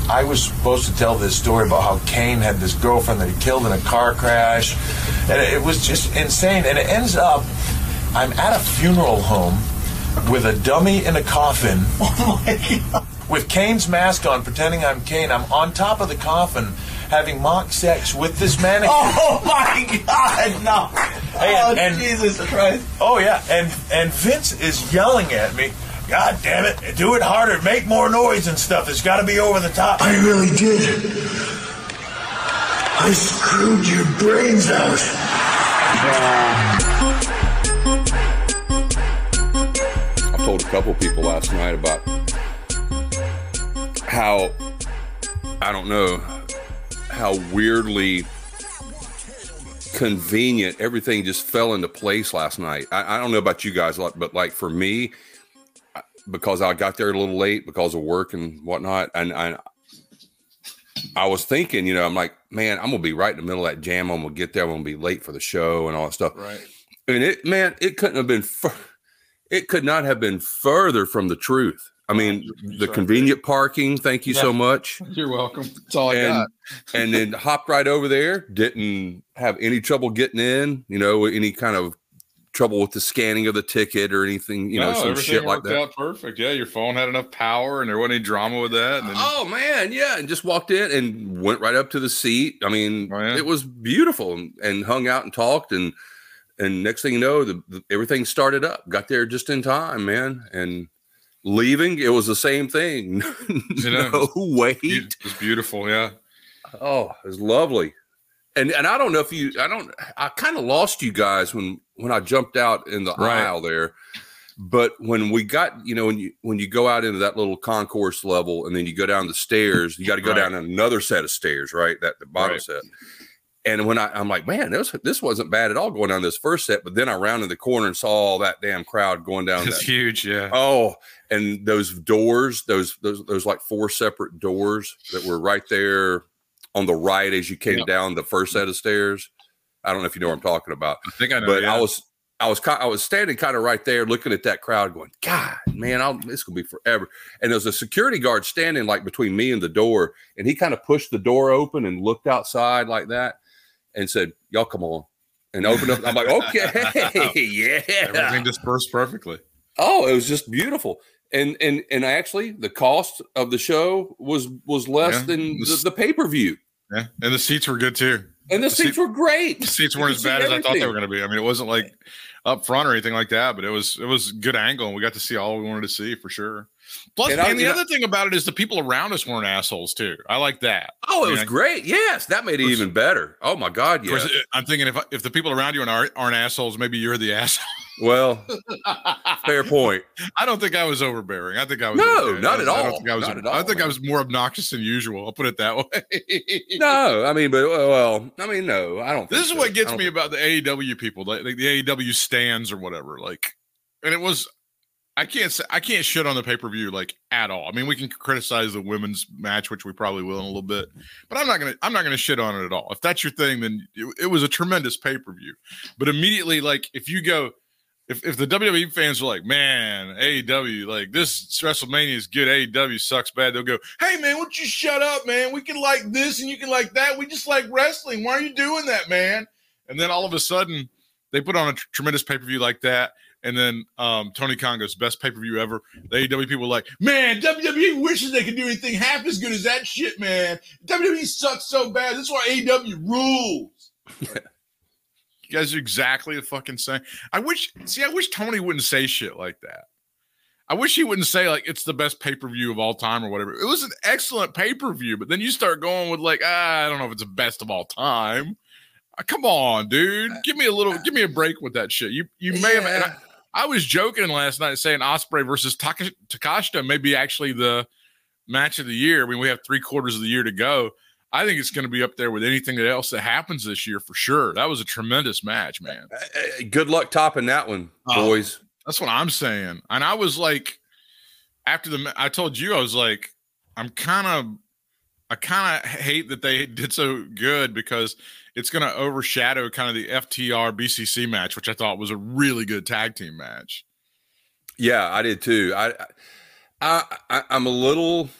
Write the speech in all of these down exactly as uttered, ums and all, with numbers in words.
I was supposed to tell this story about how Kane had this girlfriend that he killed in a car crash. And it was just insane. And it ends up, I'm at a funeral home with a dummy in a coffin. Oh, my God. With Kane's mask on, pretending I'm Kane. I'm on top of the coffin having mock sex with this mannequin. Oh, my God, no. Hey, and, oh, and, Jesus Christ. Oh, yeah. And, and Vince is yelling at me. God damn it, do it harder, make more noise and stuff. It's got to be over the top. I really did. I screwed your brains out. I told a couple people last night about how, I don't know, how weirdly convenient everything just fell into place last night. I, I don't know about you guys, but like for me, because I got there a little late because of work and whatnot. And I, I was thinking, you know, I'm like, man, I'm going to be right in the middle of that jam. I'm going to get there. I'm going to be late for the show and all that stuff. Right. And it, man, it couldn't have been, fur- it could not have been further from the truth. I mean, the sorry. Convenient parking. Thank you yeah. so much. You're welcome. That's all I and, got. And then hopped right over there. Didn't have any trouble getting in, you know, any kind of trouble with the scanning of the ticket or anything, you know, no, some shit like that. Out perfect. Yeah, your phone had enough power and there wasn't any drama with that. And then oh man, yeah, and just walked in and went right up to the seat. I mean, oh, yeah. it was beautiful and, and hung out and talked and and next thing you know, the, the, everything started up. Got there just in time, man. And leaving, it was the same thing. You know, no wait. It was beautiful, yeah. Oh, it was lovely. And and I don't know if you, I don't, I kind of lost you guys when, when I jumped out in the right. aisle there. But when we got, you know, when you, when you go out into that little concourse level and then you go down the stairs, you got to go right. down another set of stairs, right? That the bottom right. set. And when I, I'm like, man, this, this wasn't bad at all going down this first set. But then I rounded the corner and saw all that damn crowd going down. It's that. huge. Yeah. Oh, and those doors, those, those, those like four separate doors that were right there on the right as you came yep. down the first set of stairs. I don't know if you know what I'm talking about. I think I know. But yeah. I was, I was, I was standing kind of right there, looking at that crowd, going, "God, man, I'll, this will be forever." And there was a security guard standing like between me and the door, and he kind of pushed the door open and looked outside like that, and said, "Y'all come on," and opened up. I'm like, "Okay, yeah." Everything dispersed perfectly. Oh, it was just beautiful. And and and actually, the cost of the show was was less yeah. than the, the pay per view. Yeah, and the seats were good too. And the, the seats seat, were great. The seats weren't as bad as I thought they were going to be. I mean, it wasn't like up front or anything like that, but it was it was good angle, and we got to see all we wanted to see for sure. Plus, and, man, I, the other know, thing about it is the people around us weren't assholes too. I like that. Oh, it I mean, was great. Yes, that made it course, even better. Oh my God, yeah. Course, I'm thinking if if the people around you aren't aren't assholes, maybe you're the asshole. Well, fair point. I don't think I was overbearing. I think I was no, okay. not I, at all. I don't think I was. Not at all, I think man. I was more obnoxious than usual. I'll put it that way. No, I mean, but well, I mean, no, I don't. This is so. what gets me think... about the A E W people, like, like the A E W stands or whatever. Like, and it was. I can't say I can't shit on the pay per view like at all. I mean, we can criticize the women's match, which we probably will in a little bit, but I'm not gonna I'm not gonna shit on it at all. If that's your thing, then it, it was a tremendous pay per view. But immediately, like if you go, if if the W W E fans are like, man, A E W, like this WrestleMania is good, A E W sucks bad, they'll go, hey man, why don't you shut up, man? We can like this and you can like that. We just like wrestling. Why are you doing that, man? And then all of a sudden, they put on a tr- tremendous pay per view like that. And then um, Tony Khan goes, best pay-per-view ever. The A E W people were like, man, W W E wishes they could do anything half as good as that shit, man. W W E sucks so bad. That's why A E W rules. You guys are exactly the fucking same. I wish, see, I wish Tony wouldn't say shit like that. I wish he wouldn't say, like, it's the best pay-per-view of all time or whatever. It was an excellent pay-per-view, but then you start going with, like, ah, I don't know if it's the best of all time. Ah, come on, dude. Give me a little, give me a break with that shit. You you may yeah. have... I, I was joking last night saying Ospreay versus Taka- Takashita may be actually the match of the year. I mean, we have three quarters of the year to go. I think it's going to be up there with anything else that happens this year for sure. That was a tremendous match, man. Uh, good luck topping that one, boys. Oh, that's what I'm saying. And I was like, after the, I told you, I was like, I'm kind of, I kind of hate that they did so good because it's going to overshadow kind of the F T R B C C match, which I thought was a really good tag team match. Yeah, I did too. I, I, I I'm a little,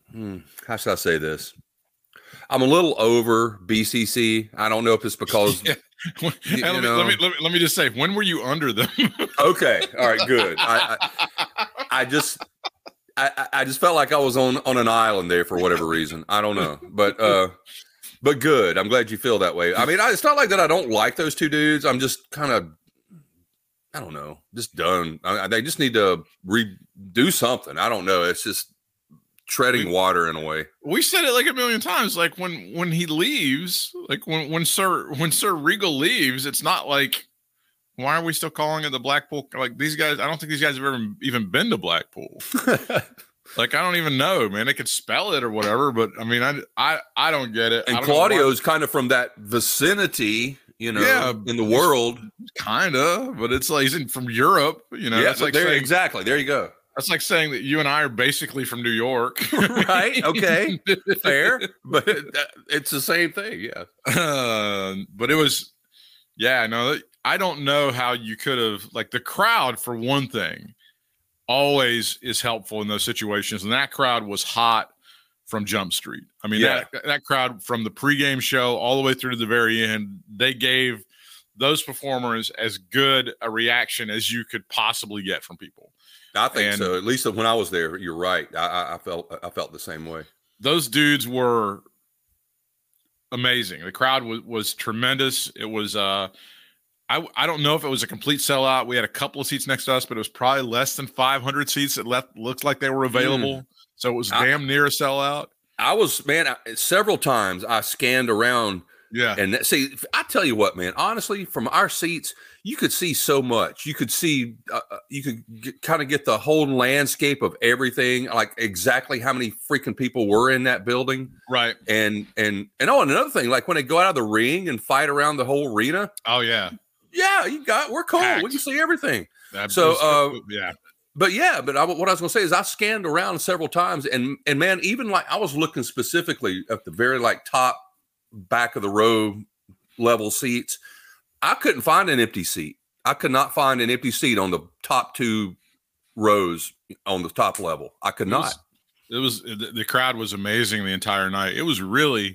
hmm, how should I say this? I'm a little over B C C. I don't know if it's because yeah. you, hey, you let, me, know, let, me, let me let me just say, when were you under them? okay, all right, good. I I, I just I, I just felt like I was on on an island there for whatever reason. I don't know, but uh, but good. I'm glad you feel that way. I mean, I, it's not like that. I don't like those two dudes. I'm just kind of. I don't know, just done. I, they just need to redo something. I don't know. It's just treading we, water in a way. We said it like a million times. Like when when he leaves, like when when Sir when Sir Regal leaves, it's not like, why are we still calling it the Blackpool? Like these guys, I don't think these guys have ever even been to Blackpool. Like I don't even know, man. They could spell it or whatever, but I mean, I I I don't get it. And Claudio's kind of from that vicinity. You know, yeah, in the world, kind of, but it's like he's in, from Europe. You know, yeah, that's like there, saying, exactly. There you go. That's like saying that you and I are basically from New York, right? Okay, fair, but it's the same thing. Yeah, uh, but it was, yeah. No, I don't know how you could have, like, the crowd for one thing, always is helpful in those situations, and that crowd was hot from Jump Street. I mean, yeah. that that crowd from the pregame show all the way through to the very end, they gave those performers as good a reaction as you could possibly get from people. I think and so. At least when I was there, you're right. I, I felt I felt the same way. Those dudes were amazing. The crowd was was tremendous. It was uh, I I don't know if it was a complete sellout. We had a couple of seats next to us, but it was probably less than five hundred seats that left looked like they were available. Mm. So it was damn I, near a sellout. I was, man, I, several times I scanned around. Yeah. And that, see, I tell you what, man, honestly, from our seats, you could see so much. You could see, uh, you could kind of get the whole landscape of everything, like exactly how many freaking people were in that building. Right. And, and, and oh, and another thing, like when they go out of the ring and fight around the whole arena. Oh, yeah. Yeah, you got, we're cool. Packed. We can see everything. That so, was, uh, yeah. But yeah, but I, what I was going to say is I scanned around several times, and and man, even like I was looking specifically at the very like top back of the row level seats. I couldn't find an empty seat. I could not find an empty seat on the top two rows on the top level. I could it not. Was, it was the, the crowd was amazing the entire night. It was really,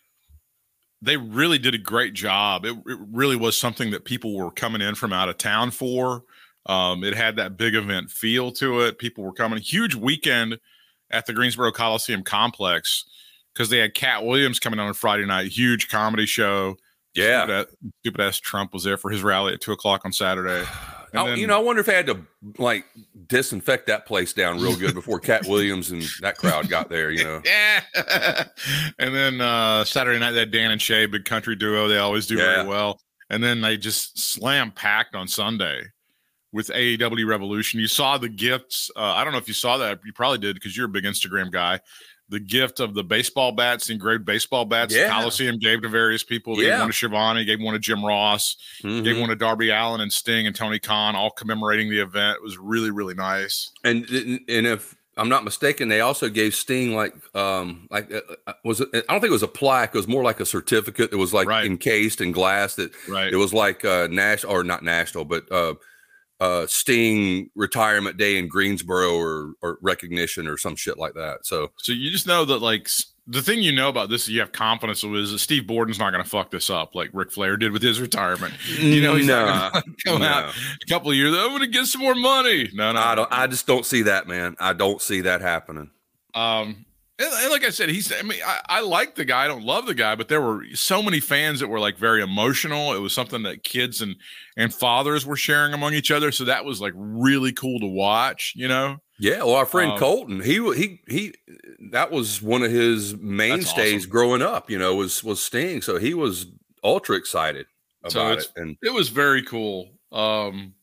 they really did a great job. It, it really was something that people were coming in from out of town for. Um, it had that big event feel to it. People were coming. Huge weekend at the Greensboro Coliseum complex because they had Cat Williams coming on Friday night. Huge comedy show. Yeah. Stupid ass, stupid ass Trump was there for his rally at two o'clock on Saturday. I, then, you know, I wonder if they had to like disinfect that place down real good before Cat Williams and that crowd got there, you know? Yeah. And then uh, Saturday night, that Dan and Shay, big country duo, they always do yeah. very well. And then they just slam packed on Sunday with A E W Revolution. You saw the gifts. Uh, I don't know if you saw that. You probably did because you're a big Instagram guy. The gift of the baseball bats, the engraved baseball bats, yeah. the Coliseum gave to various people. They yeah. gave one to Shivani, gave one to Jim Ross, mm-hmm. gave one to Darby Allin and Sting and Tony Khan, all commemorating the event. It was really, really nice. And and if I'm not mistaken, they also gave Sting like um like uh, was it, I don't think it was a plaque. It was more like a certificate that was like right. encased in glass. That right. It was like uh, national or not national, but uh, uh, Sting retirement day in Greensboro or or recognition or some shit like that. So so you just know that like the thing you know about this, you have confidence with, is that Steve Borden's not going to fuck this up like Ric Flair did with his retirement. You know, he's no, not going to come no. out a couple of years. I'm going to get some more money. No, no, I don't. I just don't see that, man. I don't see that happening. Um, and, and like I said, he's. I mean, I, I like the guy. I don't love the guy, but there were so many fans that were like very emotional. It was something that kids and and fathers were sharing among each other. So that was like really cool to watch. You know. Yeah, well, our friend um, Colton, he he he, that was one of his mainstays awesome. growing up. You know, was was Sting, so he was ultra excited about so it, and it was very cool. Um,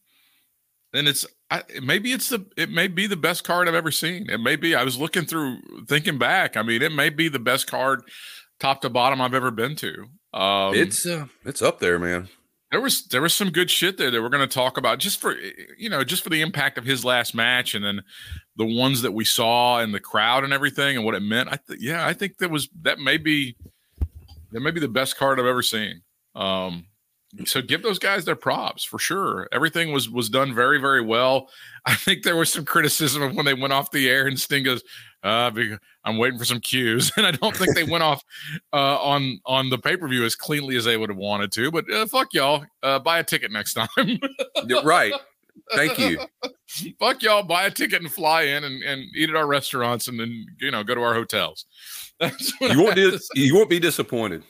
and it's I, maybe it's the it may be the best card I've ever seen. It may be. I was looking through, thinking back. I mean, it may be the best card, top to bottom, I've ever been to. Um, it's uh, it's up there, man. There was there was some good shit there that we're going to talk about just for, you know, just for the impact of his last match, and then the ones that we saw in the crowd and everything and what it meant. I th- yeah, I think that was that may be that may be the best card I've ever seen. Um, so give those guys their props for sure. Everything was was done very, very well. I think there was some criticism of when they went off the air and Sting goes, uh, I'm I'm waiting for some cues, and I don't think they went off uh, on on the pay per view as cleanly as they would have wanted to. But uh, fuck y'all, uh, buy a ticket next time. You're right. Thank you. Fuck y'all, buy a ticket and fly in and, and eat at our restaurants, and then you know go to our hotels. That's what You won't I have dis- to say. you won't be disappointed.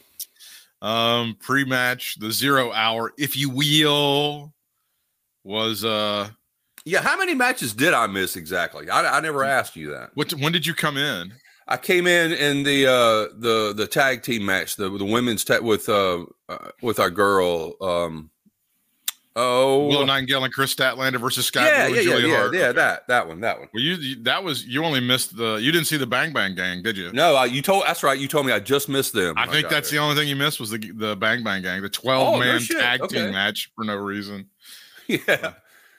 Um, pre-match, the zero hour, if you will, was uh, Yeah, how many matches did I miss exactly? I, I never asked you that. what? When did you come in? I came in in the uh, the the tag team match, the the women's tag with uh, uh with our girl. Um, oh, Willow Nightingale and Chris Statlander versus Sky yeah, Blue yeah, and yeah, Julia yeah, Hart. yeah. Okay. That that one, that one. Well, you, you that was you only missed the you didn't see the Bang Bang Gang, did you? No, I, you told that's right. You told me I just missed them. I when think got that's there. the only thing you missed was the the Bang Bang Gang, the twelve Oh, no man shit. tag Okay. team match for no reason. Yeah.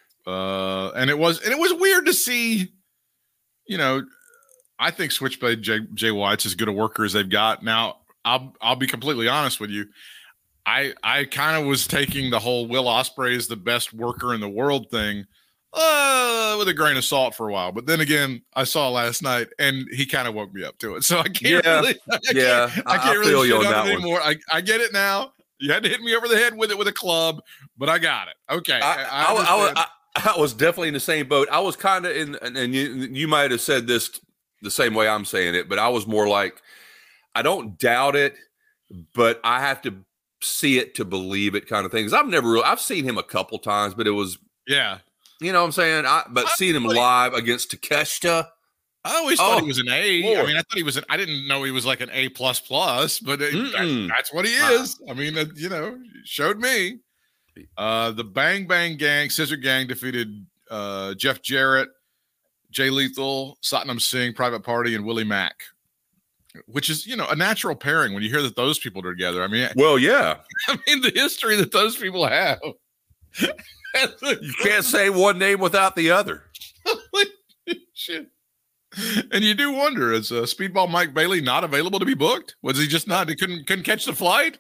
Uh, and it was and it was weird to see. You know, I think Switchblade Jay, Jay White's as good a worker as they've got. Now, I'll I'll be completely honest with you. I I kind of was taking the whole Will Ospreay is the best worker in the world thing uh, with a grain of salt for a while. But then again, I saw last night, and he kind of woke me up to it. So I can't Yeah. really, I Yeah, can't, I- I can't I feel really you shit on on that it one. anymore. I, I get it now. You had to hit me over the head with it with a club, but I got it. Okay, I, I, I, understand. I, I was definitely in the same boat. I was kind of in, and, and you you might have said this the same way I'm saying it, but I was more like, I don't doubt it, but I have to see it to believe it, kind of thing. Because I've never, really, I've seen him a couple times, but it was, yeah. you know what I'm saying? I, but seeing him live against Takeshita, I always thought Oh, he was an A. I Lord. mean, I thought he was an. I didn't know he was like an A plus plus, but it, that- Mm-mm. that's what he Wow. is. I mean, uh, you know, showed me. Uh, the Bang Bang Gang, Scissor Gang defeated uh, Jeff Jarrett, Jay Lethal, Satnam Singh, Private Party, and Willie Mack, which is you know a natural pairing when you hear that those people are together. I mean, well, yeah, I mean the history that those people have. you can't say one name without the other. Shit. And you do wonder, is uh, Speedball Mike Bailey not available to be booked? Was he just not? He couldn't couldn't catch the flight.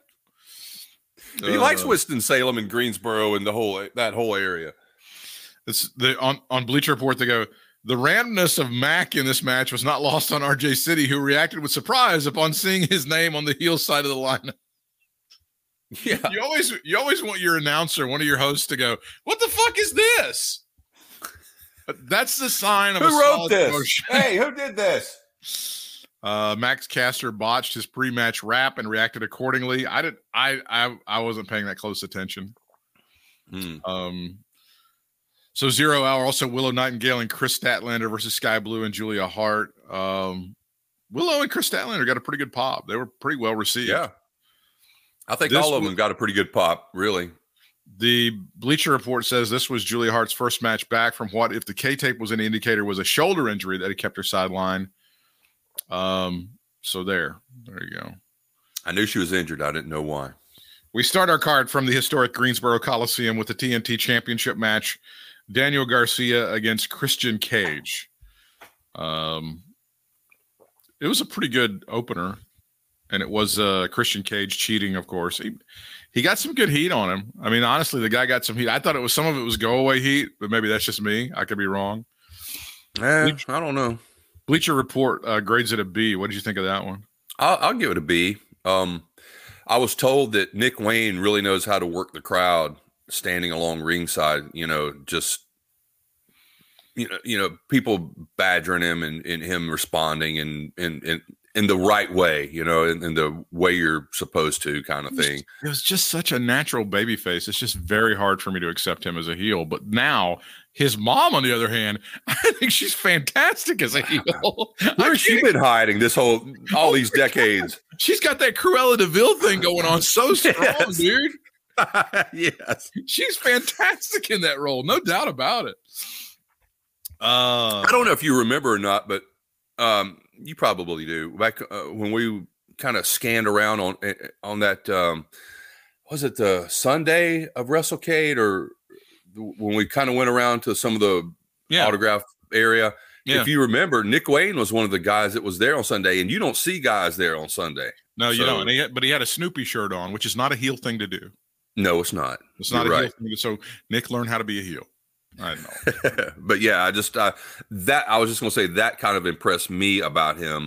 He Uh, likes Winston Salem and Greensboro and the whole that whole area. It's the on on Bleacher Report. They go, the randomness of Mac in this match was not lost on R J City, who reacted with surprise upon seeing his name on the heel side of the lineup. Yeah, You always you always want your announcer, one of your hosts, to go, "What the fuck is this?" But that's the sign of a who wrote solid this? promotion. Hey, who did this? Uh, Max Caster botched his pre-match rap and reacted accordingly. I didn't. I I I wasn't paying that close attention. Hmm. Um. So zero hour also Willow Nightingale and Chris Statlander versus Sky Blue and Julia Hart. Um, Willow and Chris Statlander got a pretty good pop. They were pretty well received. Yeah, I think This all of was- them got a pretty good pop. Really. The Bleacher Report says this was Julia Hart's first match back from what, if the K tape was an indicator, was a shoulder injury that had kept her sidelined. Um. So there, there you go. I knew she was injured. I didn't know why. We start our card from the historic Greensboro Coliseum with the T N T Championship match. Daniel Garcia against Christian Cage. Um, it was a pretty good opener, and it was uh, Christian Cage cheating, of course. He, he got some good heat on him. I mean, honestly, the guy got some heat. I thought it was some of it was go away heat, but maybe that's just me. I could be wrong. Eh, I don't know. Bleacher Report uh, grades it a B. What did you think of that one? I'll, I'll give it a B. Um, I was told that Nick Wayne really knows how to work the crowd standing along ringside, you know, just, you know, you know, people badgering him and, and him responding and, and, and in the right way, you know, in, in the way you're supposed to, kind of thing. It was just such a natural baby face. It's just very hard for me to accept him as a heel. But now his mom, on the other hand, I think she's fantastic as a heel. Where's she been hiding this whole, all these decades? She's got that Cruella DeVille thing going on so strong, Yes. dude. Yes. She's fantastic in that role. No doubt about it. Uh, I don't know if you remember or not, but um, you probably do. Back uh, when we kind of scanned around on on that, um, was it the Sunday of WrestleCade, or when we kind of went around to some of the yeah. autograph area? Yeah. If you remember, Nick Wayne was one of the guys that was there on Sunday, and you don't see guys there on Sunday. No, you So- don't. And he had, but he had a Snoopy shirt on, which is not a heel thing to do. No, it's not. It's not You're a right. heel thing to do. So Nick learned how to be a heel. I know. But yeah, I just uh, that I was just gonna say that kind of impressed me about him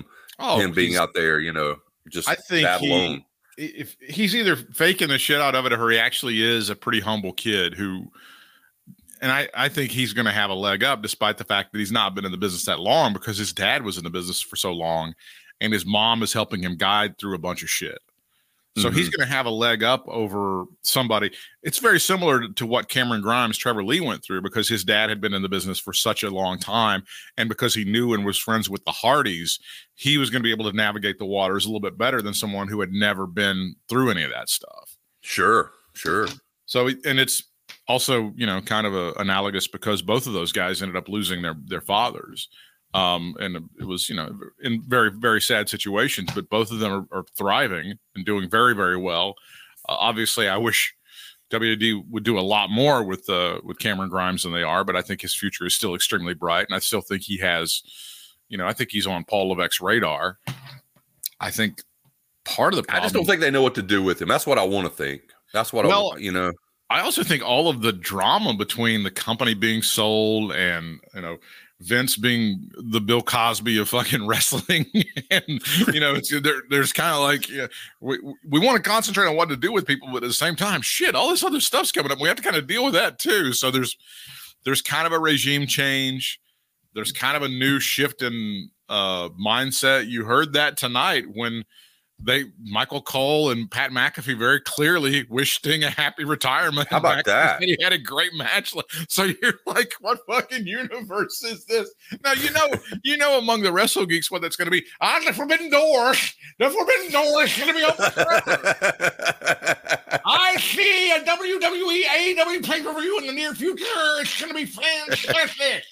Oh, him being he's- out there, you know, just I think that he- alone. if he's either faking the shit out of it or he actually is a pretty humble kid who, and I, I think he's going to have a leg up despite the fact that he's not been in the business that long because his dad was in the business for so long and his mom is helping him guide through a bunch of shit. So Mm-hmm. he's going to have a leg up over somebody. It's very similar to what Cameron Grimes, Trevor Lee went through because his dad had been in the business for such a long time. And because he knew and was friends with the Hardys, he was going to be able to navigate the waters a little bit better than someone who had never been through any of that stuff. Sure, sure. So, and it's also, you know, kind of a, analogous because both of those guys ended up losing their, their fathers. Um, and it was, you know, in very, very sad situations, but both of them are, are thriving and doing very, very well. Uh, obviously, I wish W W E would do a lot more with uh, with Cameron Grimes than they are, but I think his future is still extremely bright. And I still think he has, you know, I think he's on Paul Levesque's radar. I think part of the problem. I just don't think they know what to do with him. That's what I want to think. That's what Well, I, you know. I also think all of the drama between the company being sold and, you know, Vince being the Bill Cosby of fucking wrestling, and you know, it's there. There's kind of like yeah, we we want to concentrate on what to do with people, but at the same time, shit, all this other stuff's coming up. We have to kind of deal with that too. So there's there's kind of a regime change. There's kind of a new shift in uh, mindset. You heard that tonight when they Michael Cole and Pat McAfee very clearly wished Sting a happy retirement. How about McAfee that? said he had a great match. So you're like, what fucking universe is this? Now you know, you know, among the wrestle geeks, what that's going to be. Ah, the Forbidden Door. The Forbidden Door is going to be open forever. I see a W W E A E W pay per view in the near future. It's going to be fantastic.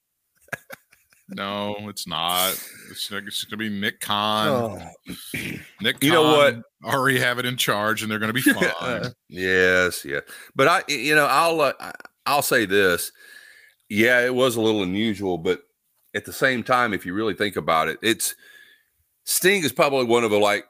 No, it's not. It's, it's going to be Nick Khan. Oh. Nick Khan, You know what? already have it in charge, and they're going to be fine. Yes, yeah. But I, you know, I'll uh, I'll say this. Yeah, it was a little unusual, but at the same time, if you really think about it, it's Sting is probably one of the like.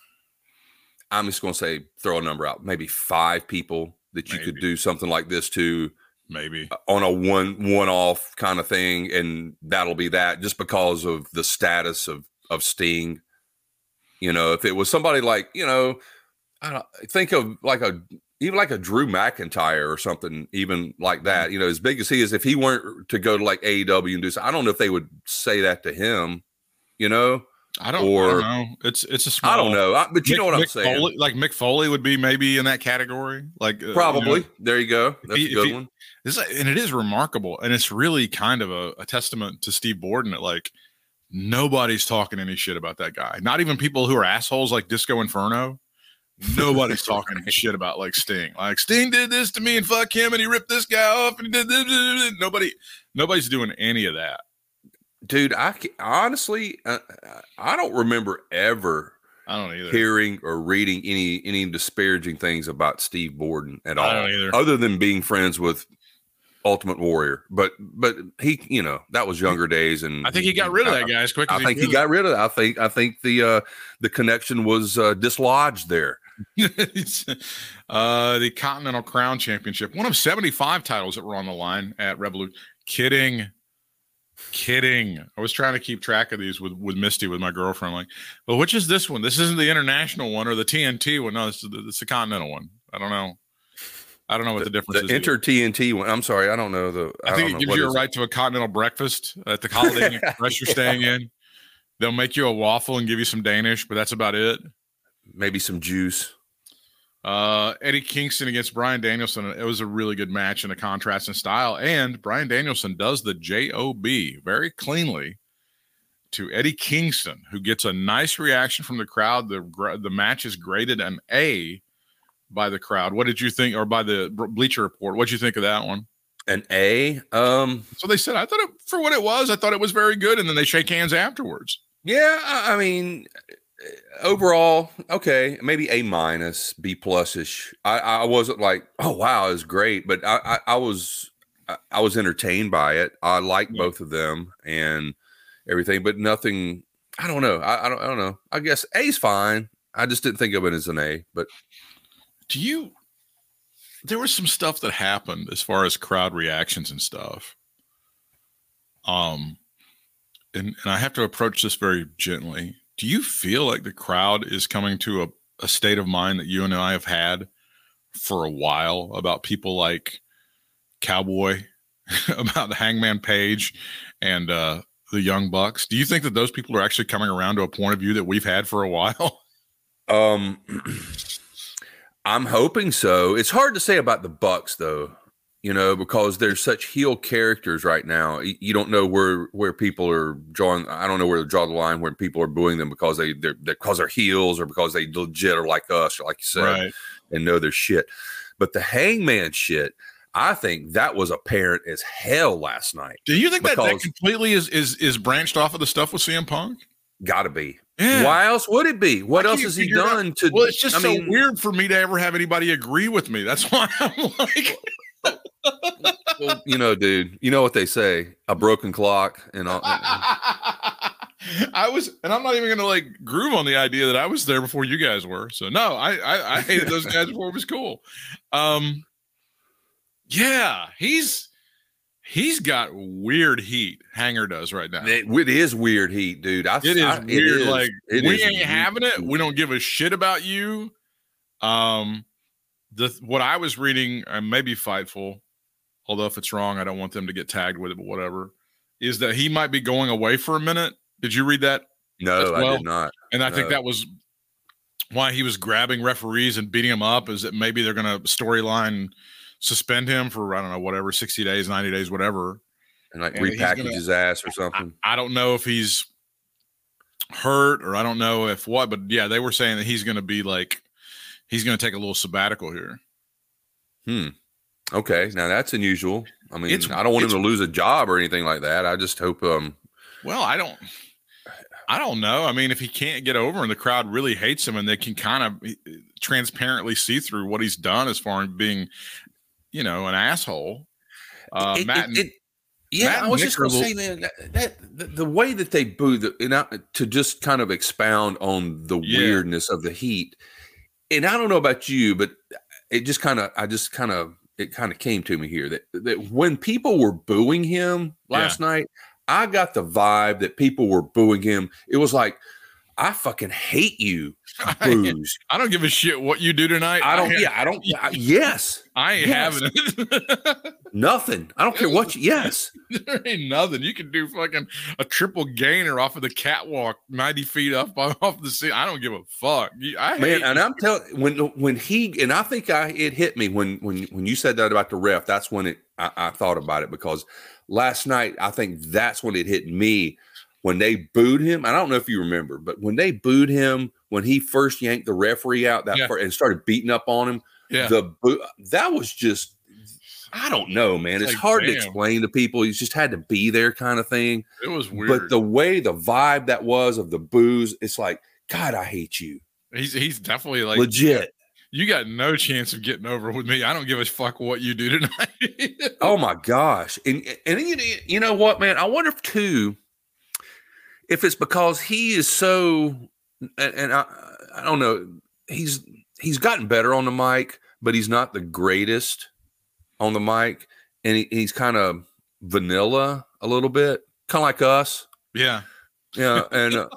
I'm just going to say throw a number out, maybe five people that you Maybe. could do something like this to. Maybe. On a one one off kind of thing, and that'll be that just because of the status of of Sting. You know, if it was somebody like, you know, I don't think of like a even like a Drew McIntyre or something, even like that, you know, as big as he is, if he weren't to go to like A E W and do so, I don't know if they would say that to him, you know. I don't, Or- I don't know. It's it's a small. I don't know, I, but you Mick- know what I'm Mick saying. Foley, like Mick Foley would be maybe in that category. Like uh, Probably. you know, There you go. That's he- a if good he- one. this is, and it is remarkable, and it's really kind of a, a testament to Steve Borden that like nobody's talking any shit about that guy. Not even people who are assholes like Disco Inferno. Nobody's talking shit about like Sting. Like Sting did this to me and fuck him, and he ripped this guy off, and he did this. Nobody, nobody's doing any of that. Dude, I ca- honestly, uh, I don't remember ever I don't either. hearing or reading any any disparaging things about Steve Borden at all, I don't either. other than being friends with Ultimate Warrior. But but he, you know, that was younger days, and I think he got rid of that guy as quick as I think he could. got rid of it. I think I think the uh, the connection was uh, dislodged there. It's, uh, the Continental Crown Championship, one of seventy-five titles that were on the line at Revolution. Kidding. Kidding. I was trying to keep track of these with, with Misty, with my girlfriend. Like, well, which is this one? This isn't the international one or the T N T one. No, it's the, it's the Continental one. I don't know. I don't know what the, difference The is. Enter T N T one. I'm sorry, I don't know the. I don't think know. it gives What you a is it? right to a continental breakfast at the Holiday Inn Express you're staying in. They'll make you a waffle and give you some Danish, but that's about it. Maybe some juice. Uh, Eddie Kingston against Bryan Danielson. It was a really good match in a contrast in style. And Bryan Danielson does the J O B very cleanly to Eddie Kingston, who gets a nice reaction from the crowd. The, the match is graded an A by the crowd. What did you think, or by the Bleacher Report? What did you think of that one? An A. Um. So they said, I thought it, for what it was, I thought it was very good. And then they shake hands afterwards. Yeah, I I mean, overall, okay, maybe A minus, B plus ish. I, I wasn't like, oh wow, it's great, but I, I, I was I, I was entertained by it. I like Yeah. both of them and everything, but nothing. I don't know. I, I don't. I don't know. I guess A's fine. I just didn't think of it as an A. But Do you? There was some stuff that happened as far as crowd reactions and stuff. Um, and and I have to approach this very gently. do you feel like the crowd is coming to a, a state of mind that you and I have had for a while about people like Cowboy, about the Hangman Page and uh, the Young Bucks? Do you think that those people are actually coming around to a point of view that we've had for a while? Um, I'm hoping so. It's hard to say about the Bucks, though, you know, because they're such heel characters right now. You don't know where where people are drawing. I don't know where to draw the line where people are booing them because they they're, they're because they're heels or because they legit are like us, or like you said, Right. and know their shit. But the Hangman shit, I think that was apparent as hell last night. Do you think that, that Because- completely is, is is branched off of the stuff with C M Punk? Gotta be. Yeah. Why else would it be? What I else can't has he figure it out. done to? Well, it's just I so mean, weird for me to ever have anybody agree with me. That's why I'm like, well, you know, dude. You know what they say: a broken clock and all. I was, and I'm not even gonna like groove on the idea that I was there before you guys were. So no, I I, I hated those guys before it was cool. Um, yeah, he's he's got weird heat. Hanger does right now. It, it is weird heat, dude. I, It is I, weird. is- like it we is ain't weird. having it. We don't give a shit about you. Um, the what I was reading, and maybe Fightful, although if it's wrong, I don't want them to get tagged with it. But whatever, is that he might be going away for a minute. Did you read that? No, as I well? did not. And I think No. that was why he was grabbing referees and beating them up. Is that maybe they're going to storyline suspend him for I don't know whatever sixty days, ninety days, whatever. And like and he's repackage gonna- his ass or something. I don't know if he's hurt or I don't know if what, but yeah, they were saying that he's going to be like, he's going to take a little sabbatical here. Hmm. Okay. Now that's unusual. I mean, It's- I don't want him it's- to lose a job or anything like that. I just hope. Um. Well, I don't, I don't know. I mean, if he can't get over and the crowd really hates him and they can kind of transparently see through what he's done as far as being, you know, an asshole. Uh, it- Matt, it- and, it- yeah, Matt I and was Nick just are going a to say that, that, that the, the way that they boo the and I, to just kind of expound on the Yeah. weirdness of the heat. And I don't know about you, but it just kind of, I just kind of, it kind of came to me here that, that when people were booing him last night, I got the vibe that people were booing him. It was like, I fucking hate you, booze. I don't give a shit what you do tonight. I don't, ain't- yeah, I don't, I, yes, I ain't yes. having it. nothing. I don't care what you, yes. There ain't nothing. You can do fucking a triple gainer off of the catwalk ninety feet up off the sea. I don't give a fuck. You- I Man, hate and I'm telling when when he and I think I it hit me when when when you said that about the ref. That's when it I, I thought about it because last night I think that's when it hit me when they booed him. I don't know if you remember, but when they booed him when he first yanked the referee out that Yeah. fir- and started beating up on him. Yeah. The boo, that was just I don't know, man. It's Like, hard to damn. explain to people. You just had to be there, kind of thing. It was weird. But the way the vibe that was of the booze, it's like God, I hate you, he's he's definitely like legit. You got no chance of getting over with me. I don't give a fuck what you do tonight. Oh my gosh. And and you, you know what, man? I wonder if too, if it's because he is so and, and I I don't know, he's he's gotten better on the mic, but he's not the greatest on the mic. And he, he's kind of vanilla a little bit, kind of like us. Yeah. Yeah. And uh,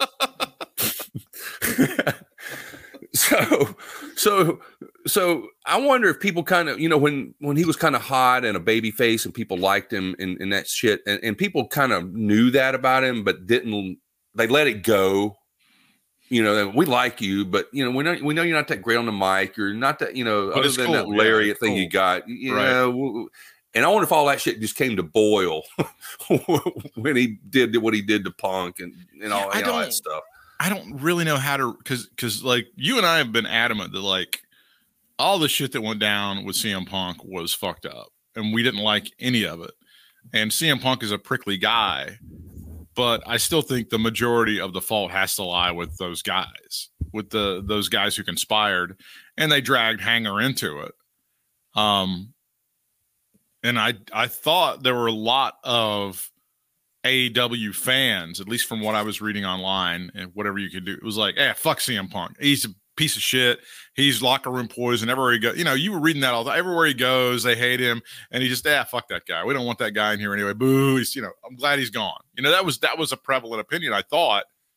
so so so I wonder if people kind of, you know, when when he was kind of hot and a baby face and people liked him and, and that shit, and, and people kind of knew that about him, but didn't, they let it go. You know, we like you, but you know, we know we know you're not that great on the mic. You're not that, you know, But other it's than cool. that Yeah, lariat it's thing cool. you got. You Right. know, w- w- and I wonder if all that shit just came to boil when he did what he did to Punk and, and all, I and all don't- that stuff. I don't really know how to because because like you and I have been adamant that like all the shit that went down with C M Punk was fucked up and we didn't like any of it. And C M Punk is a prickly guy, but I still think the majority of the fault has to lie with those guys, with the those guys who conspired and they dragged Hanger into it. Um, and I I thought there were a lot of A E W fans, at least from what I was reading online and whatever you could do. It was like, eh, fuck C M Punk. He's a piece of shit. He's locker room poison. Everywhere he goes, you know, you were reading that all the everywhere he goes, they hate him. And he just, ah, fuck that guy. We don't want that guy in here anyway. Boo. He's, you know, I'm glad he's gone. You know, that was that was a prevalent opinion, I thought.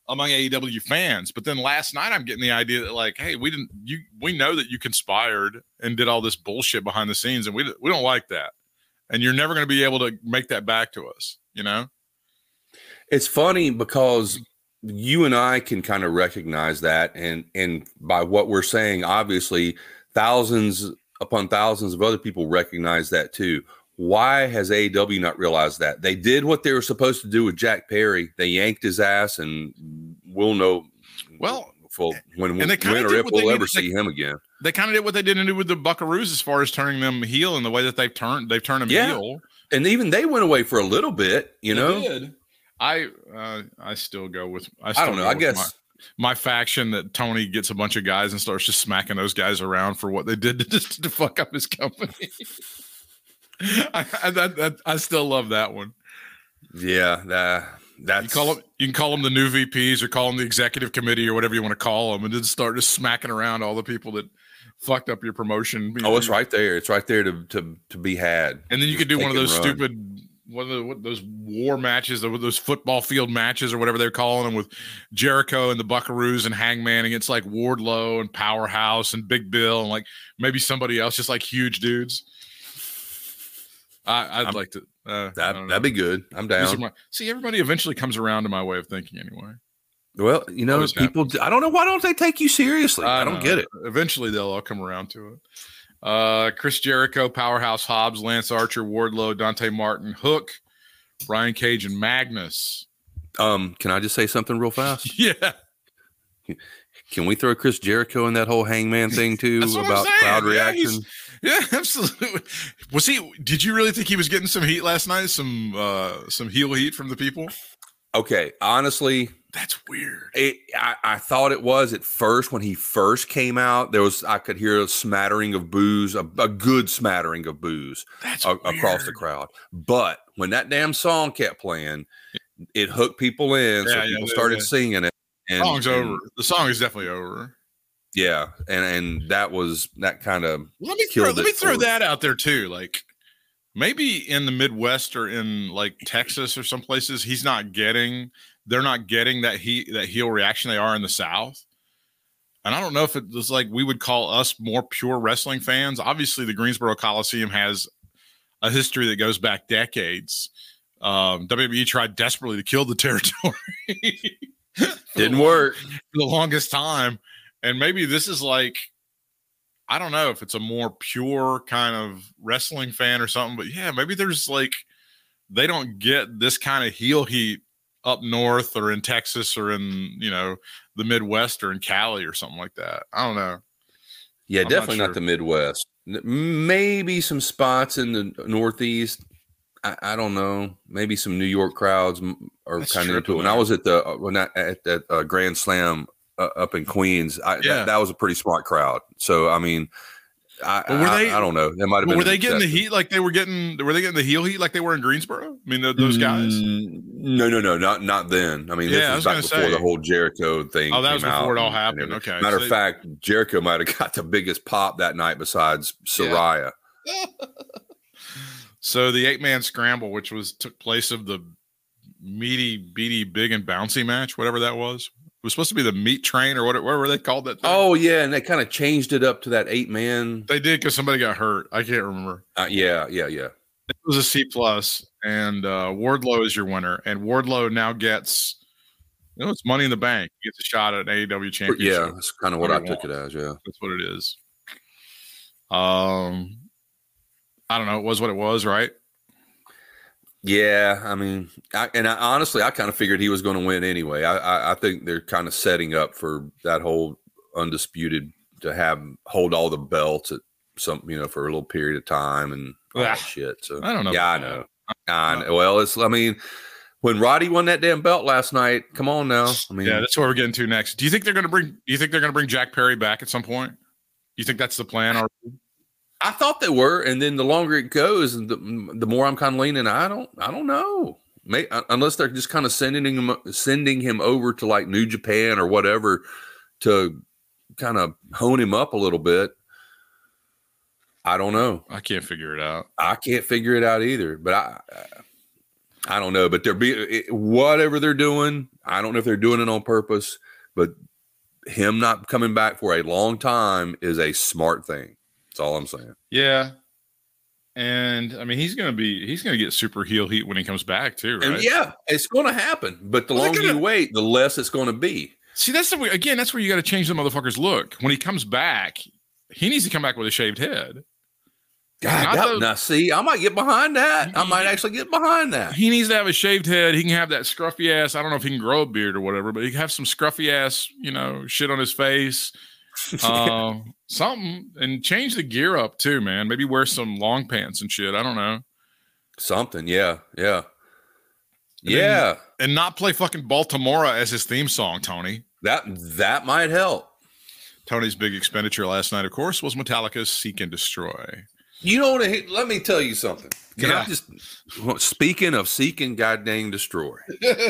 among A E W fans. But then last night, I'm getting the idea that like, hey, we didn't you we know that you conspired and did all this bullshit behind the scenes, and we we don't like that, and you're never going to be able to make that back to us. You know, it's funny because you and I can kind of recognize that, and and by what we're saying, obviously, thousands upon thousands of other people recognize that too. Why has A E W not realized that? They did what they were supposed to do with Jack Perry. They yanked his ass, and we'll know. Well, for when and they when or if we'll ever see they, him again. They kind of did what they didn't do with the Buckaroos as far as turning them heel in the way that they've turned. They've turned them yeah. heel, and even they went away for a little bit. You they know, did. I uh, I still go with. I, still I don't know. I guess. My, my faction that Tony gets a bunch of guys and starts just smacking those guys around for what they did to just to fuck up his company. I, I, that, that, I still love that one. Yeah, that that's you call them. You can call them the new V Ps or call them the executive committee or whatever you want to call them, and then start just smacking around all the people that fucked up your promotion. Oh, it's right there. It's right there to to to be had. And then you just could do one of those run. stupid. One of the, what, those war matches, those football field matches, or whatever they're calling them, with Jericho and the Buckaroos and Hangman against like Wardlow and Powerhouse and Big Bill and like maybe somebody else, just like huge dudes. I, I'd I'm, like to. Uh, that that'd be good. I'm down. My, see, everybody eventually comes around to my way of thinking, anyway. Well, you know, Always people. happens. I don't know why don't they take you seriously. I, I don't know. get it. Eventually, they'll all come around to it. Uh, Chris Jericho, Powerhouse Hobbs, Lance Archer, Wardlow, Dante Martin, Hook, Brian Cage, and Magnus. Um, can I just say something real fast? Yeah. Can we throw Chris Jericho in that whole Hangman thing too about crowd yeah, reaction? Yeah, absolutely. Was he? Did you really think he was getting some heat last night? Some uh, some heel heat from the people? Okay, honestly, that's weird. It, I, I thought it was at first when he first came out. There was I could hear a smattering of boos, a, a good smattering of boos that's a, across the crowd. But when that damn song kept playing, it hooked people in, yeah, so yeah, people yeah, started yeah. singing it. The song's and, over. The song is definitely over. Yeah, and and that was that kind of let me throw, let me throw that out there too. Like maybe in the Midwest or in like Texas or some places, he's not getting. They're not getting that he that heel reaction they are in the South. And I don't know if it was like we would call us more pure wrestling fans. Obviously, the Greensboro Coliseum has a history that goes back decades. Um, W W E tried desperately to kill the territory. Didn't work for the longest time. And maybe this is like, I don't know if it's a more pure kind of wrestling fan or something, but yeah, maybe there's like, they don't get this kind of heel heat up north or in Texas or in, you know, the Midwest or in Cali or something like that. I don't know. Yeah, I'm definitely not, sure. not the Midwest. Maybe some spots in the Northeast. I, I don't know. Maybe some New York crowds are That's kind of into it. true. When I was at the when I, at that uh, Grand Slam uh, up in Queens, I, Yeah. that, that was a pretty smart crowd. So I mean, I, But were I, they- I don't know. That might have But been. were an they getting the exception. heat like they were getting? Were they getting the heel heat like they were in Greensboro? I mean, th- those guys. Mm, no, no, no, not not then. I mean, this Yeah, I was was back gonna before say. the whole Jericho thing. Oh, that was came before out it all and- happened. and Okay, Matter so of they- fact, Jericho might have got the biggest pop that night besides Soraya. So the eight man scramble, which was took place of the meaty, beady, big and bouncy match, whatever that was. It was supposed to be the meat train or whatever, whatever they called that thing. Oh yeah, and they kind of changed it up to that eight man. They did because somebody got hurt. I can't remember. Uh, yeah, yeah, yeah. It was a C plus, and uh, Wardlow is your winner. And Wardlow now gets, you know, it's Money in the Bank. He gets a shot at an A E W championship. Yeah, that's kind of what I Whatever took it as. Yeah. That's what it is. Um, I don't know. It was what it was, right? Yeah, I mean, I, and I, honestly, I kind of figured he was going to win anyway. I, I, I think they're kind of setting up for that whole undisputed to have hold all the belts at some, you know, for a little period of time and all that Ah, shit. So I don't know Yeah, I about know. I know. Well, it's. I mean, when Roddy won that damn belt last night, come on now. I mean, Yeah, that's what we're getting to next. Do you think they're going to bring? Do you think they're going to bring Jack Perry back at some point? You think that's the plan? Or I thought they were, and then the longer it goes, the the more I'm kind of leaning. I don't, I don't know. May, unless they're just kind of sending him, sending him over to like New Japan or whatever to kind of hone him up a little bit. I don't know. I can't figure it out. I can't figure it out either. But I, I don't know, but they're be it, whatever they're doing. I don't know if they're doing it on purpose, but him not coming back for a long time is a smart thing. That's all I'm saying. Yeah. And I mean, he's going to be, he's going to get super heel heat when he comes back too. Right? And yeah, it's going to happen. But the Well, longer gonna, you wait, the less it's going to be. See, that's the way, again, that's where you got to change the motherfucker's look. When he comes back, he needs to come back with a shaved head. God, that, the, now see, I might get behind that. I might actually get behind that. He needs to have a shaved head. He can have that scruffy ass. I don't know if he can grow a beard or whatever, but he can have some scruffy ass, you know, shit on his face, uh, something, and change the gear up too, man. Maybe wear some long pants and shit. I don't know. Something, yeah, yeah, and yeah, then, and not play fucking Baltimora as his theme song, Tony. That that might help. Tony's big expenditure last night, of course, was Metallica's "Seek and Destroy." You know what? Let me tell you something. Can yeah. I just, speaking of seek and goddamn destroy.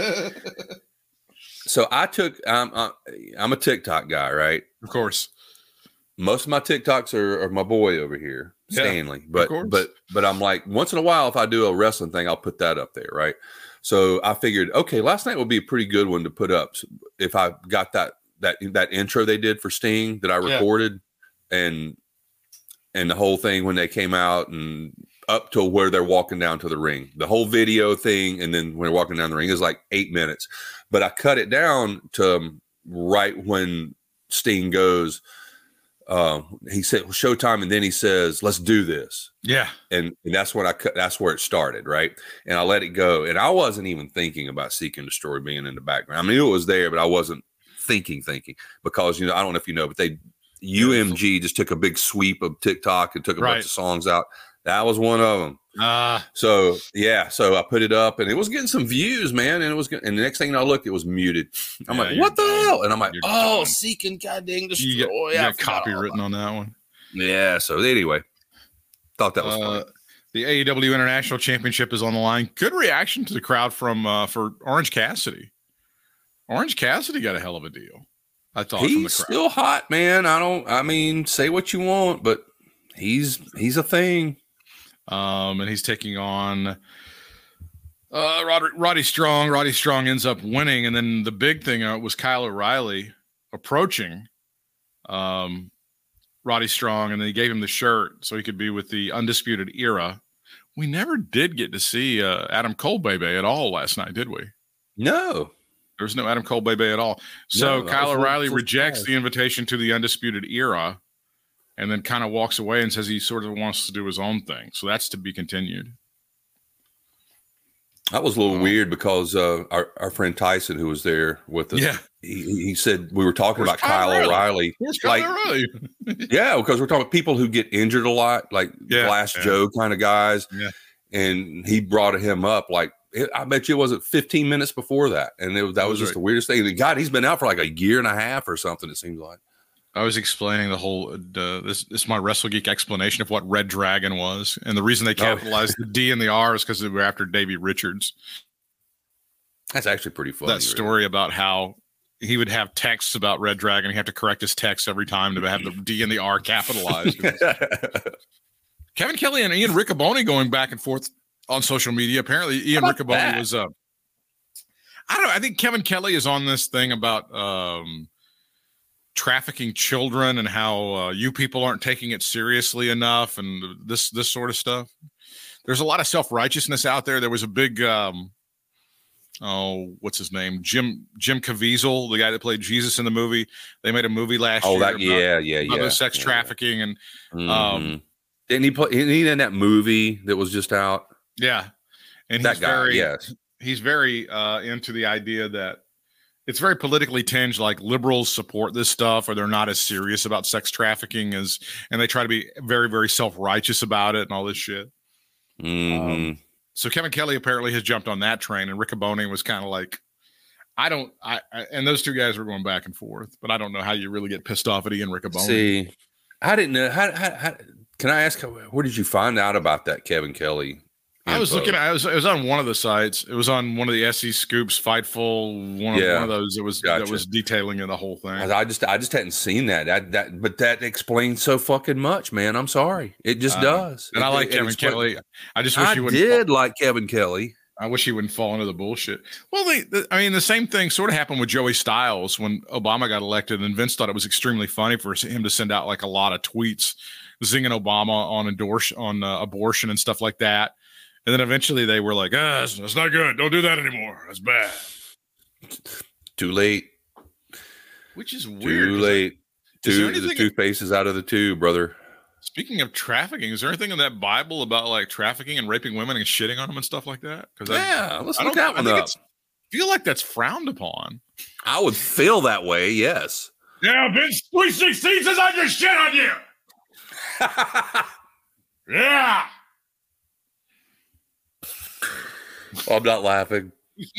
So I took, I'm, I'm a TikTok guy, right? Of course. Most of my TikToks are, are my boy over here, yeah, Stanley. But, but, but I'm like, once in a while, if I do a wrestling thing, I'll put that up there, right? So I figured, okay, last night would be a pretty good one to put up if I got that, that, that intro they did for Sting that I recorded yeah. and, and the whole thing when they came out and up to where they're walking down to the ring, the whole video thing. And then when they're walking down the ring is like eight minutes, but I cut it down to um, right when Sting goes, uh, he said Showtime. And then he says, let's do this. Yeah. And, and that's when I cut, that's where it started. Right. And I let it go. And I wasn't even thinking about Seek and Destroy being in the background. I mean, it was there, but I wasn't thinking, thinking because, you know, I don't know if you know, but they, U M G just took a big sweep of TikTok and took a right. bunch of songs out. That was one of them. Uh, so yeah, so I put it up and it was getting some views, man. And it was, and the next thing I look, it was muted. I'm yeah, like, what the done. hell? And I'm like, you're oh, done. Seeking goddamn Destroy. You got, you got copy written on that one. Yeah. So anyway, thought that was uh, funny. The A E W International Championship is on the line. Good reaction to the crowd from uh, for Orange Cassidy. Orange Cassidy got a hell of a deal. I thought he's from the crowd. Still hot, man. I don't. I mean, say what you want, but he's he's a thing. Um, and he's taking on uh, Roddy, Roddy Strong. Roddy Strong ends up winning, and then the big thing uh, was Kyle O'Reilly approaching um, Roddy Strong, and then he gave him the shirt so he could be with the Undisputed Era. We never did get to see uh, Adam Cole Baby at all last night, did we? No. There's no Adam Cole Baby at all. So no, Kyle O'Reilly rejects the invitation to the Undisputed Era and then kind of walks away and says he sort of wants to do his own thing. So that's to be continued. That was a little um, weird because uh, our, our friend Tyson, who was there with us, yeah. he, he said we were talking Where's about Kyle, Kyle O'Reilly. Where's like, Kyle O'Reilly? yeah, because we're talking about people who get injured a lot, like yeah, Glass yeah. Joe kind of guys. Yeah. And he brought him up like, I bet you it wasn't fifteen minutes before that. And it was, that was just right. the weirdest thing. God, he's been out for like a year and a half or something, it seems like. I was explaining the whole, uh, this, this is my Wrestle Geek explanation of what Red Dragon was. And the reason they capitalized oh. the D and the R is because they were after Davey Richards. That's actually pretty funny. That story really. About how he would have texts about Red Dragon. He'd have to correct his text every time to have the D and the R capitalized. Kevin Kelly and Ian Riccoboni going back and forth on social media. Apparently, Ian Riccoboni that? was. Uh, I don't know. I think Kevin Kelly is on this thing about um, trafficking children and how uh, you people aren't taking it seriously enough, and this this sort of stuff. There's a lot of self-righteousness out there. There was a big, um, oh, what's his name? Jim Jim Caviezel, the guy that played Jesus in the movie. They made a movie last oh, year. That, about, yeah, yeah, about yeah. sex yeah, trafficking yeah. and. Mm-hmm. Um, Didn't he play? Isn't he in that movie that was just out? Yeah, and that he's guy. Very, yes, he's very uh, into the idea that it's very politically tinged. Like liberals support this stuff, or they're not as serious about sex trafficking as, and they try to be very, very self-righteous about it and all this shit. Mm-hmm. Um, so Kevin Kelly apparently has jumped on that train, and Riccoboni was kind of like, I don't, I, I, and those two guys were going back and forth, but I don't know how you really get pissed off at Ian Riccoboni. See, I didn't know how. how, how Can I ask, where did you find out about that Kevin Kelly info? I was looking, I was, it was on one of the sites. It was on one of the S E Scoops, Fightful, one of, yeah, one of those that was, gotcha. that was detailing the whole thing. I just, I just hadn't seen that. That, that, but that explains so fucking much, man. I'm sorry. It just uh, does. And it, I like it, Kevin explain- Kelly. I just wish I you wouldn't. did fall. like Kevin Kelly. I wish he wouldn't fall into the bullshit. Well, they, the, I mean, the same thing sort of happened with Joey Styles when Obama got elected, and Vince thought it was extremely funny for him to send out like a lot of tweets zinging Obama on endorse on uh, abortion and stuff like that. And then eventually they were like, ah, that's, that's not good. Don't do that anymore. That's bad. Too late. Which is weird. Too late. Two, the anything- toothpaste is out of the tube, brother. Speaking of trafficking, is there anything in that Bible about like trafficking and raping women and shitting on them and stuff like that? Because Yeah, let's I look don't that one I think up. it's- feel like that's frowned upon. I would feel that way, yes. Yeah, Vince three sixteen says I just shit on you. Yeah. I'm not laughing.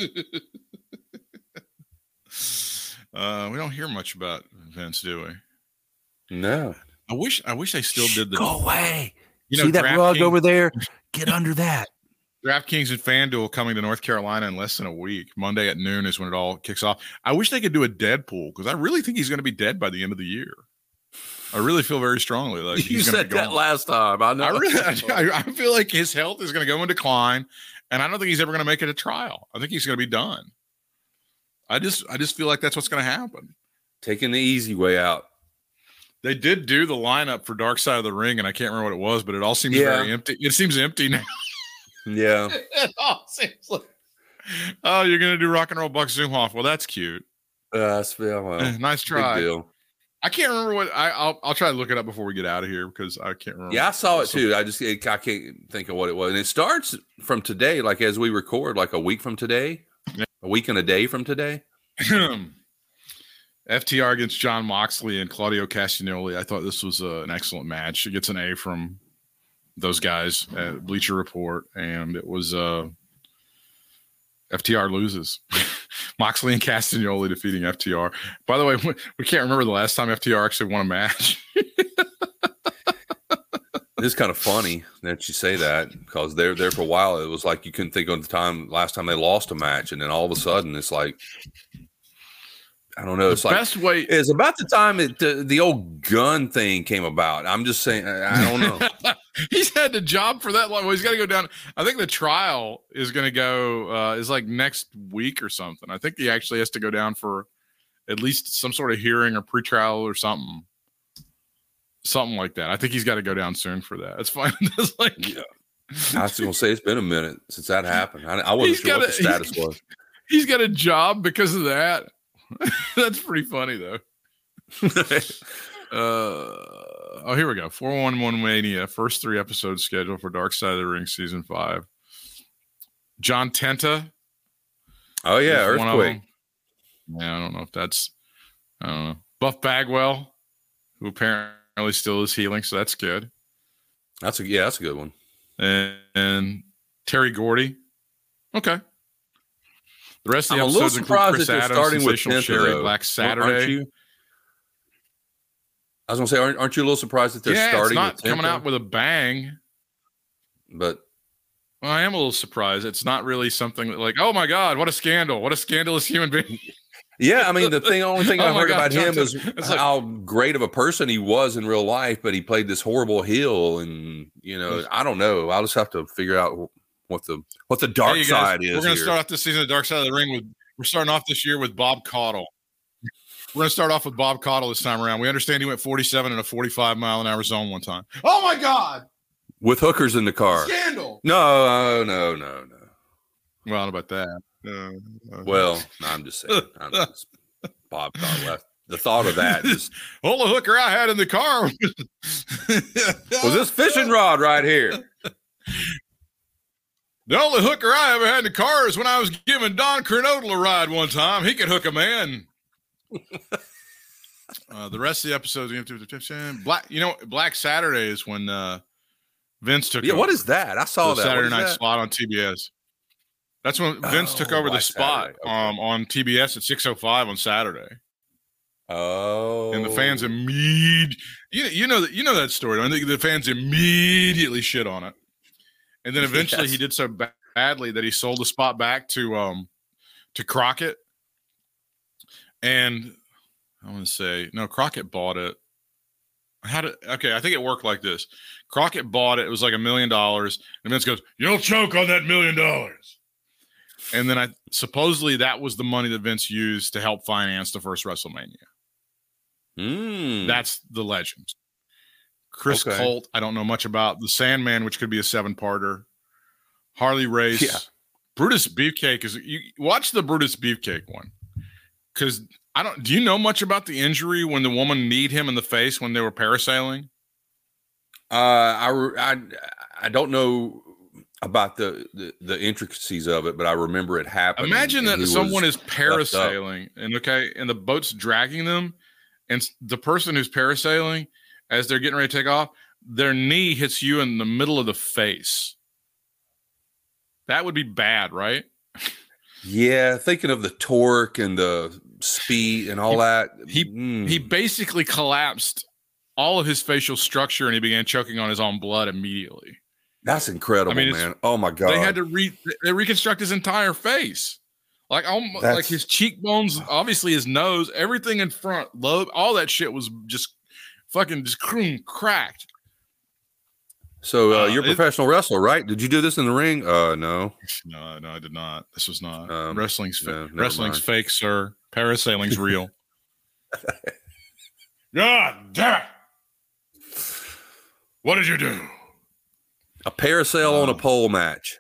Uh, we don't hear much about Vince, do we? No. I wish I wish they still did the Go away. you know See that rug DraftKings- over there? Get under that. DraftKings and FanDuel coming to North Carolina in less than a week. Monday at noon is when it all kicks off. I wish they could do a Deadpool because I really think he's going to be dead by the end of the year. I really feel very strongly like You he's gonna said be that gone. last time. I know. I really, I, I feel like his health is going to go in decline, and I don't think he's ever going to make it a trial. I think he's going to be done. I just, I just feel like that's what's going to happen. Taking the easy way out. They did do the lineup for Dark Side of the Ring, and I can't remember what it was, but it all seems Yeah. very empty. It seems empty now. Yeah. It all seems like, oh, you're going to do Rock and Roll Buck Zumhoff. Well, that's cute. Uh, that's- yeah, well, Eh, nice big try. deal. I can't remember what I, I'll, I'll try to look it up before we get out of here because I can't remember. Yeah, I saw it too. I just I can't think of what it was. And it starts from today, like as we record, like a week from today, a week and a day from today. F T R against John Moxley and Claudio Castagnoli. I thought this was uh, an excellent match. It gets an A from those guys at Bleacher Report, and it was uh, F T R loses. Moxley and Castagnoli defeating F T R. By the way, we, we can't remember the last time F T R actually won a match. It's kind of funny that you say that because they're there for a while. It was like you couldn't think of the time last time they lost a match, and then all of a sudden it's like I don't know. It's like Best way. it's about the time it, the, the old gun thing came about. I'm just saying, I don't know. He's had the job for that long. Well, he's got to go down. I think the trial is going to go uh, is like next week or something. I think he actually has to go down for at least some sort of hearing or pretrial or something, something like that. I think he's got to go down soon for that. It's fine. It's like Yeah. I was going to say it's been a minute since that happened. I, I wasn't He's sure what gotta- the status was. he's got a job because of that. That's pretty funny though. Uh, oh, here we go. four one one Mania, first three episodes scheduled for Dark Side of the Ring season five. John Tenta. Oh yeah, is one of earthquake. them. Yeah, I don't know if that's, I don't know. Buff Bagwell, who apparently still is healing, so that's good. That's a yeah, that's a good one. And, and Terry Gordy. Okay. The rest of the I'm a little episodes include surprised Chris that they're Adams, starting with Sensational Tenta, Sherry, though. Black Aren't Saturday. you? I was gonna say, aren't, aren't you a little surprised that they're yeah, starting it's not with coming Tenta? out with a bang. But Well, I am a little surprised. It's not really something that like, oh my God, what a scandal. What a scandalous human being. yeah, I mean, the thing, only thing Oh I my heard God, about him John is Tenta. It's like- how great of a person he was in real life, but he played this horrible heel, and you know, I don't know. I'll just have to figure out what the what the dark Hey, you guys, side is. We're going to here. start off this season of Dark Side of the Ring with, we're starting off this year with Bob Caudle. We're going to start off with Bob Caudle this time around. We understand he went forty-seven in a forty-five mile an hour zone one time. Oh my God. with hookers in the car. Scandal. No, no, no, no. Well, not about that. Uh, uh, Well, I'm just saying. I'm just, Bob thought left. The thought of that just All the hooker I had in the car was this fishing rod right here. The only hooker I ever had in the car is when I was giving Don Kernodle a ride one time. He could hook a man. uh, the rest of the episodes, Black, you know, Black Saturday is when uh, Vince took Yeah, over what is that? I saw the that. What Saturday is Night that? Slot on T B S. That's when Vince took Oh, over the Black spot Saturday. Okay. um, on T B S at six oh five on Saturday. Oh, And the fans immediately, you, you know that you know that story. I think the fans immediately shit on it, and then eventually Yes. he did so ba- badly that he sold the spot back to um to Crockett, and I want to say no, Crockett bought it. How did okay? I think it worked like this: Crockett bought it. It was like a million dollars, and Vince goes, "You'll choke on that million dollars." And then I supposedly that was the money that Vince used to help finance the first WrestleMania. Mm. That's the legend. Chris Okay. Colt, I don't know much about. The Sandman, which could be a seven-parter. Harley Race. Yeah. Brutus Beefcake is you watch the Brutus Beefcake one. Because I don't do you know much about the injury when the woman kneed him in the face when they were parasailing? Uh, I, I, I don't know about the, the, the intricacies of it, but I remember it happening. Imagine that someone is left parasailing and okay, and the boat's dragging them, and the person who's parasailing, as they're getting ready to take off, their knee hits you in the middle of the face. That would be bad, right? Yeah, thinking of the torque and the speed and all he, that. He mm. he basically collapsed all of his facial structure, and he began choking on his own blood immediately. That's incredible, I mean, man. Oh my god! They had to re they reconstruct his entire face, like almost, like his cheekbones, obviously his nose, everything in front, lobe, all that shit was just fucking just cracked. So uh, Uh, you're a it- professional wrestler, right? Did you do this in the ring? Uh, no. No, no, I did not. This was not Um, wrestling's fa- no, never wrestling's mind. fake, sir. Parasailing's real. God damn it! What did you do? A parasail on a Um, pole match.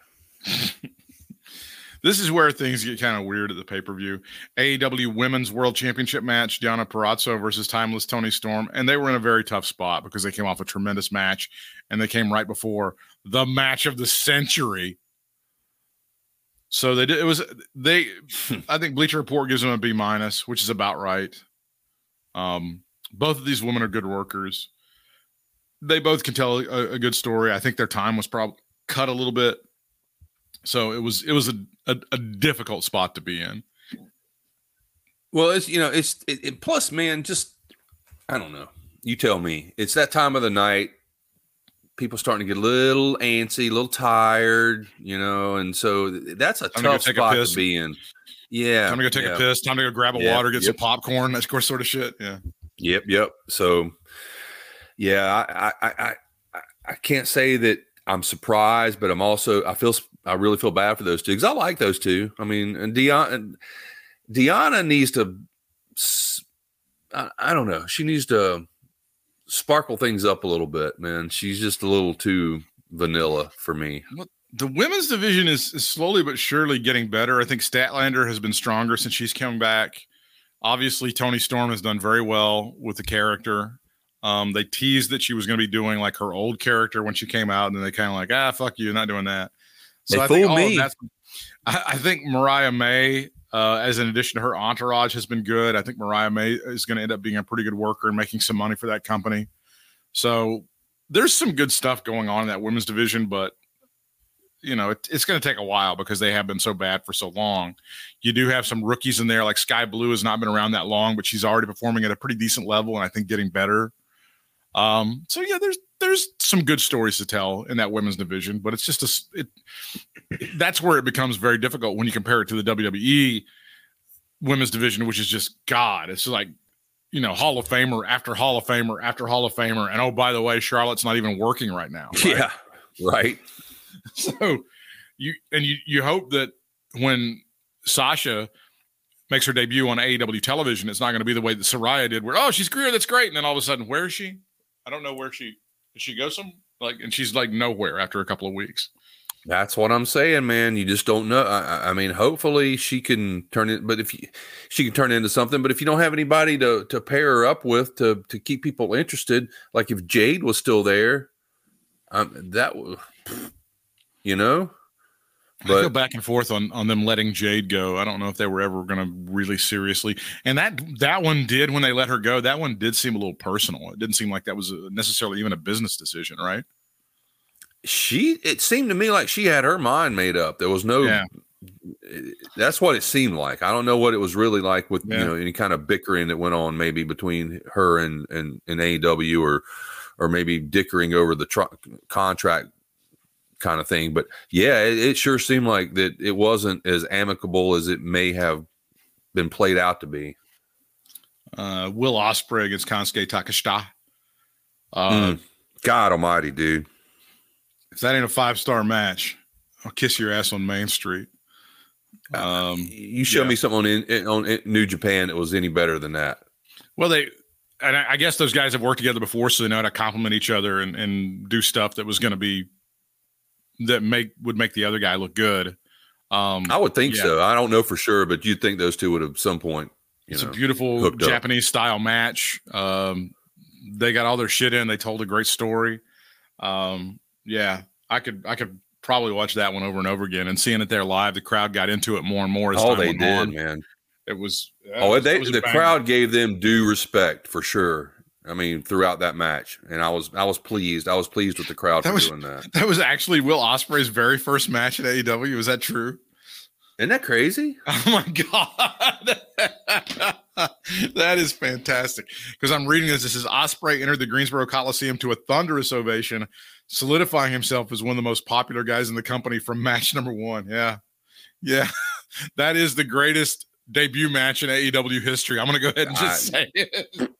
This is where things get kind of weird at the pay-per-view. A E W Women's World Championship match, Deonna Purrazzo versus Timeless Toni Storm. And they were in a very tough spot because they came off a tremendous match, and they came right before the match of the century. So they did, it was, they, I think Bleacher Report gives them a B minus, which is about right. Um, both of these women are good workers. They both can tell a, a good story. I think their time was probably cut a little bit. So it was it was a, a, a difficult spot to be in. Well, it's you know, it's it, it, plus, man, just I don't know. You tell me. It's that time of the night. People starting to get a little antsy, a little tired, you know, and so that's a Time to go tough take a spot piss. to be in. Yeah. Time to go take yeah. a piss. Time to go grab a Yep, water, get yep. some popcorn. That course sort of shit. Yeah. Yep, yep. So, yeah, I, I, I, I, I can't say that I'm surprised, but I'm also I feel I really feel bad for those two because I like those two. I mean, and Deanna, Deanna needs to. I, I don't know. She needs to sparkle things up a little bit, man. She's just a little too vanilla for me. The women's division is, is slowly but surely getting better. I think Statlander has been stronger since she's come back. Obviously, Toni Storm has done very well with the character. Um, they teased that she was going to be doing like her old character when she came out, and then they kind of like, ah, fuck you, not doing that. So They I think fooled all of me. that's, I, I think Mariah May, uh, as an addition to her entourage, has been good. I think Mariah May is going to end up being a pretty good worker and making some money for that company. So there's some good stuff going on in that women's division, but you know, it, it's going to take a while because they have been so bad for so long. You do have some rookies in there, like Sky Blue has not been around that long, but she's already performing at a pretty decent level, and I think getting better. Um, so yeah, there's there's some good stories to tell in that women's division, but it's just a it, that's where it becomes very difficult when you compare it to the W W E women's division, which is just God. It's like, you know, Hall of Famer after Hall of Famer after Hall of Famer, and oh, by the way, Charlotte's not even working right now. Right? Yeah, right. So you and you you hope that when Sasha makes her debut on A E W television, it's not going to be the way that Saraya did, where oh, she's Greer, that's great, and then all of a sudden, where is she? I don't know where she did. She go some like, and she's like nowhere after a couple of weeks. That's what I'm saying, man. You just don't know. I, I mean, hopefully she can turn it, but if you, she can turn it into something, but if you don't have anybody to to pair her up with to to keep people interested, like if Jade was still there, um, that would, you know. I go But back and forth on on them letting Jade go. I don't know if they were ever going to really seriously. And that that one did when they let her go. That one did seem a little personal. It didn't seem like that was a, necessarily even a business decision, right? she, it seemed to me like she had her mind made up. There was no. Yeah. That's what it seemed like. I don't know what it was really like with Yeah. you know any kind of bickering that went on maybe between her and and, and A E W or or maybe dickering over the tr- contract kind of thing. But yeah, it, it sure seemed like that it wasn't as amicable as it may have been played out to be. Uh, Will Ospreay against Kansuke Takeshita. Uh, Mm. God almighty, dude. If that ain't a five star match, I'll kiss your ass on Main Street. Um, you show yeah. me something on, in, on in New Japan that was any better than that. Well, they, and I, I guess those guys have worked together before, so they know how to compliment each other and, and do stuff that was going to be that make would make the other guy look good. Um, I would think yeah. so. I don't know for sure, but you'd think those two would have some point. You It's know, a beautiful hooked up. Japanese style match. Um, they got all their shit in. They told a great story. Um, yeah, I could I could probably watch that one over and over again. And seeing it there live, the crowd got into it more and more as Oh, time they went did, on. man. It was Oh, was- they, it was a the banger. crowd gave them due respect for sure. I mean, throughout that match, and I was I was pleased. I was pleased with the crowd That for was- doing that. That was actually Will Ospreay's very first match at A E W. Is that true? Isn't that crazy? Oh my god, that is fantastic! Because I'm reading this. This is Ospreay entered the Greensboro Coliseum to a thunderous ovation, solidifying himself as one of the most popular guys in the company from match number one. Yeah, yeah, that is the greatest debut match in A E W history. I'm going to go ahead and just I- say it.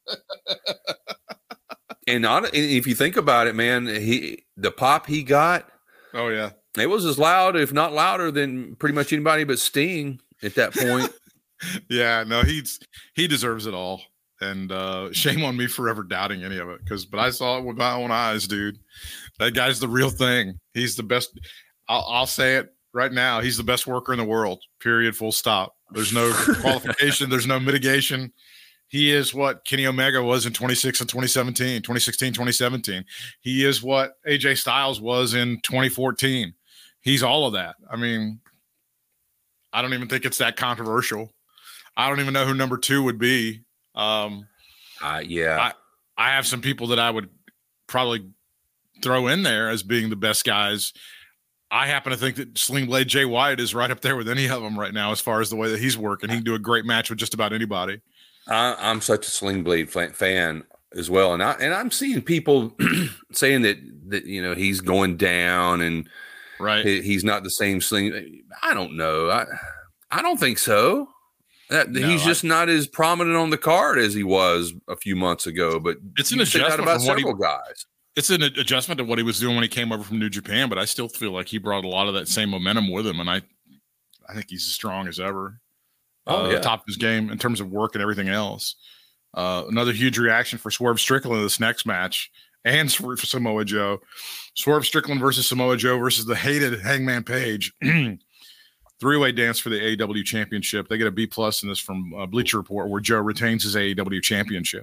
And on, and if you think about it, man, he the pop he got, Oh yeah, it was as loud, if not louder, than pretty much anybody but Sting at that point. yeah. No, he's he deserves it all, and uh, shame on me for ever doubting any of it. Because, but I saw it with my own eyes, dude. That guy's the real thing. He's the best. I'll, I'll say it right now. He's the best worker in the world. Period. Full stop. There's no qualification. There's no mitigation. He is what Kenny Omega was in twenty-six and twenty seventeen, twenty sixteen, twenty seventeen. He is what A J Styles was in twenty fourteen. He's all of that. I mean, I don't even think it's that controversial. I don't even know who number two would be. Um, Uh, yeah. I, I have some people that I would probably throw in there as being the best guys. I happen to think that Sling Blade Jay White is right up there with any of them right now as far as the way that he's working. He can do a great match with just about anybody. I, I'm such a Sling Blade fa- fan as well, and I and I'm seeing people saying that that you know he's going down and Right. he, he's not the same Sling. I don't know. I I don't think so. That No, he's I- just not as prominent on the card as he was a few months ago. But It's an you say that adjustment about from what he- several guys. It's an adjustment to what he was doing when he came over from New Japan, but I still feel like he brought a lot of that same momentum with him, and I, I think he's as strong as ever. Oh, uh, yeah. Top of his game in terms of work and everything else. Uh, another huge reaction for Swerve Strickland in this next match, and for Samoa Joe. Swerve Strickland versus Samoa Joe versus the hated Hangman Page. Three-way dance for the A E W Championship. They get a B plus in this from uh, Bleacher Report, where Joe retains his A E W Championship.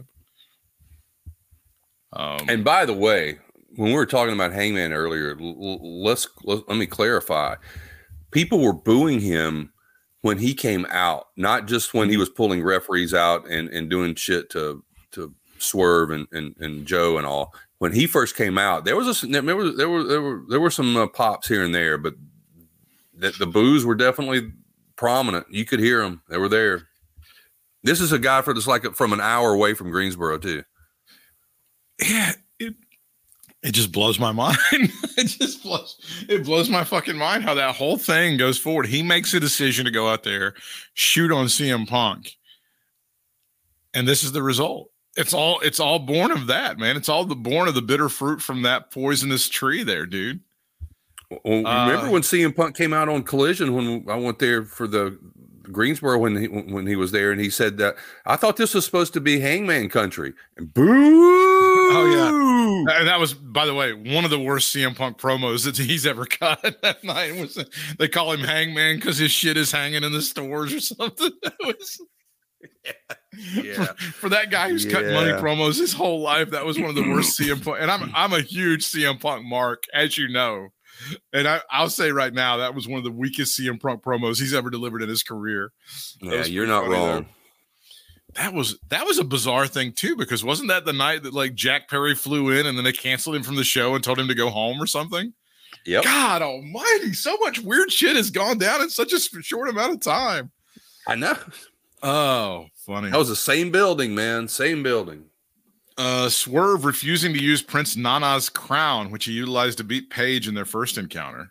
Um, And by the way, when we were talking about Hangman earlier, l- l- let's, let let me clarify. People were booing him when he came out, not just when he was pulling referees out and, and doing shit to to Swerve and, and, and Joe and all. When he first came out, there was a there were there were there were there were some uh, pops here and there, but the, the boos were definitely prominent. You could hear them; they were there. This is a guy for that's like from an hour away from Greensboro too. yeah, it it just blows my mind. it just blows it blows my fucking mind how that whole thing goes forward. He makes a decision to go out there, shoot on C M Punk, and this is the result. It's all it's all born of that, man. It's all the born of the bitter fruit from that poisonous tree there, dude. Well, Uh, remember when C M Punk came out on Collision when I went there for the Greensboro when he when he was there, and he said that I thought this was supposed to be Hangman country. And boo! Oh yeah, and that was, by the way, one of the worst C M Punk promos that he's ever cut that night. Was they call him Hangman because his shit is hanging in the stores or something? That was, Yeah. for, for that guy who's cutting money Yeah. promos his whole life, that was one of the worst C M Punk. And I'm I'm a huge C M Punk mark, as you know. And I, I'll say right now, that was one of the weakest C M Punk promos he's ever delivered in his career. That Yeah, was you're pretty not funny, wrong. though. That was that was a bizarre thing too, because wasn't that the night that like Jack Perry flew in and then they canceled him from the show and told him to go home or something? Yep. God almighty, so much weird shit has gone down in such a s- short amount of time. I know. Oh, funny. That was the same building, man. Same building. Uh, Swerve refusing to use Prince Nana's crown, which he utilized to beat Page in their first encounter.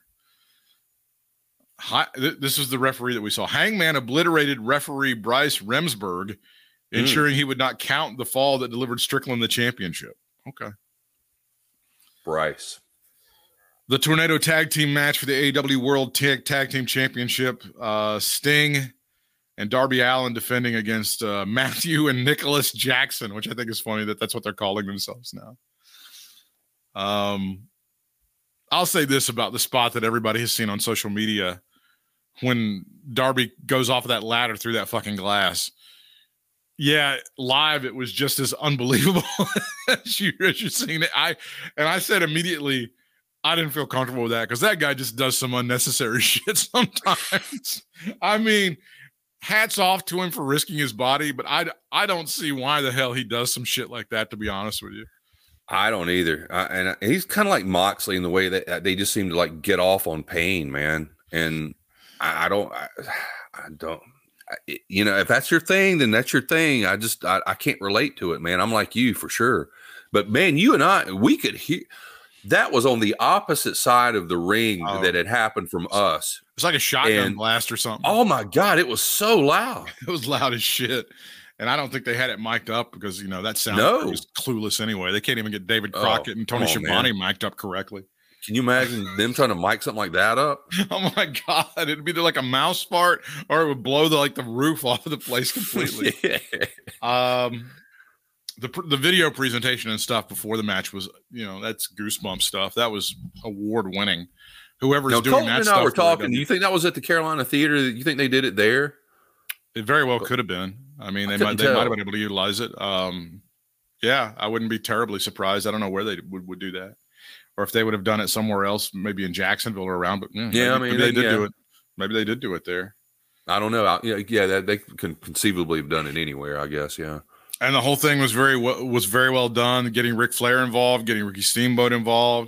Hi, th- this is the referee that we saw. Hangman obliterated referee Bryce Remsburg, ensuring he would not count the fall that delivered Strickland the championship. Okay. Bryce. The Tornado Tag Team match for the A E W World Tag, Tag Team Championship. Uh, Sting and Darby Allin defending against uh, Matthew and Nicholas Jackson, which I think is funny that that's what they're calling themselves now. Um, I'll say this about the spot that everybody has seen on social media when Darby goes off of that ladder through that fucking glass. Yeah, live it was just as unbelievable as, you, as you're seeing it. I and I said immediately, I didn't feel comfortable with that because that guy just does some unnecessary shit sometimes. I mean, hats off to him for risking his body, but I, I don't see why the hell he does some shit like that, to be honest with you. I don't either. I, and, I, and he's kind of like Moxley in the way that they just seem to like get off on pain, man. And I, I don't, I, I don't, I, you know, if that's your thing, then that's your thing. I just, I, I can't relate to it, man. I'm like you for sure. But man, you and I, we could hear. That was on the opposite side of the ring oh. that had happened from us. It's like a shotgun and, blast or something. Oh my God, it was so loud. It was loud as shit. And I don't think they had it mic'd up because, you know, that sound no. was clueless anyway. They can't even get David Crockett oh, and Tony Schiavone on, mic'd up correctly. Can you imagine them trying to mic something like that up? Oh my God. It'd be like a mouse fart or it would blow the like the roof off of the place completely. yeah. Um The the video presentation and stuff before the match was, you know, that's goosebump stuff. That was award winning. Whoever's now, doing Colton that and stuff. I were talking. Do you think that was at the Carolina Theater? You think they did it there? It very well could have been. I mean, they I might they might have been able to utilize it. Um, yeah, I wouldn't be terribly surprised. I don't know where they would, would do that, or if they would have done it somewhere else, maybe in Jacksonville or around. But yeah, yeah maybe, I mean, maybe they, they did yeah. do it. Maybe they did do it there. I don't know. I, yeah, yeah, that, they can conceivably have done it anywhere. I guess. Yeah. And the whole thing was very well, was very well done. Getting Ric Flair involved, getting Ricky Steamboat involved,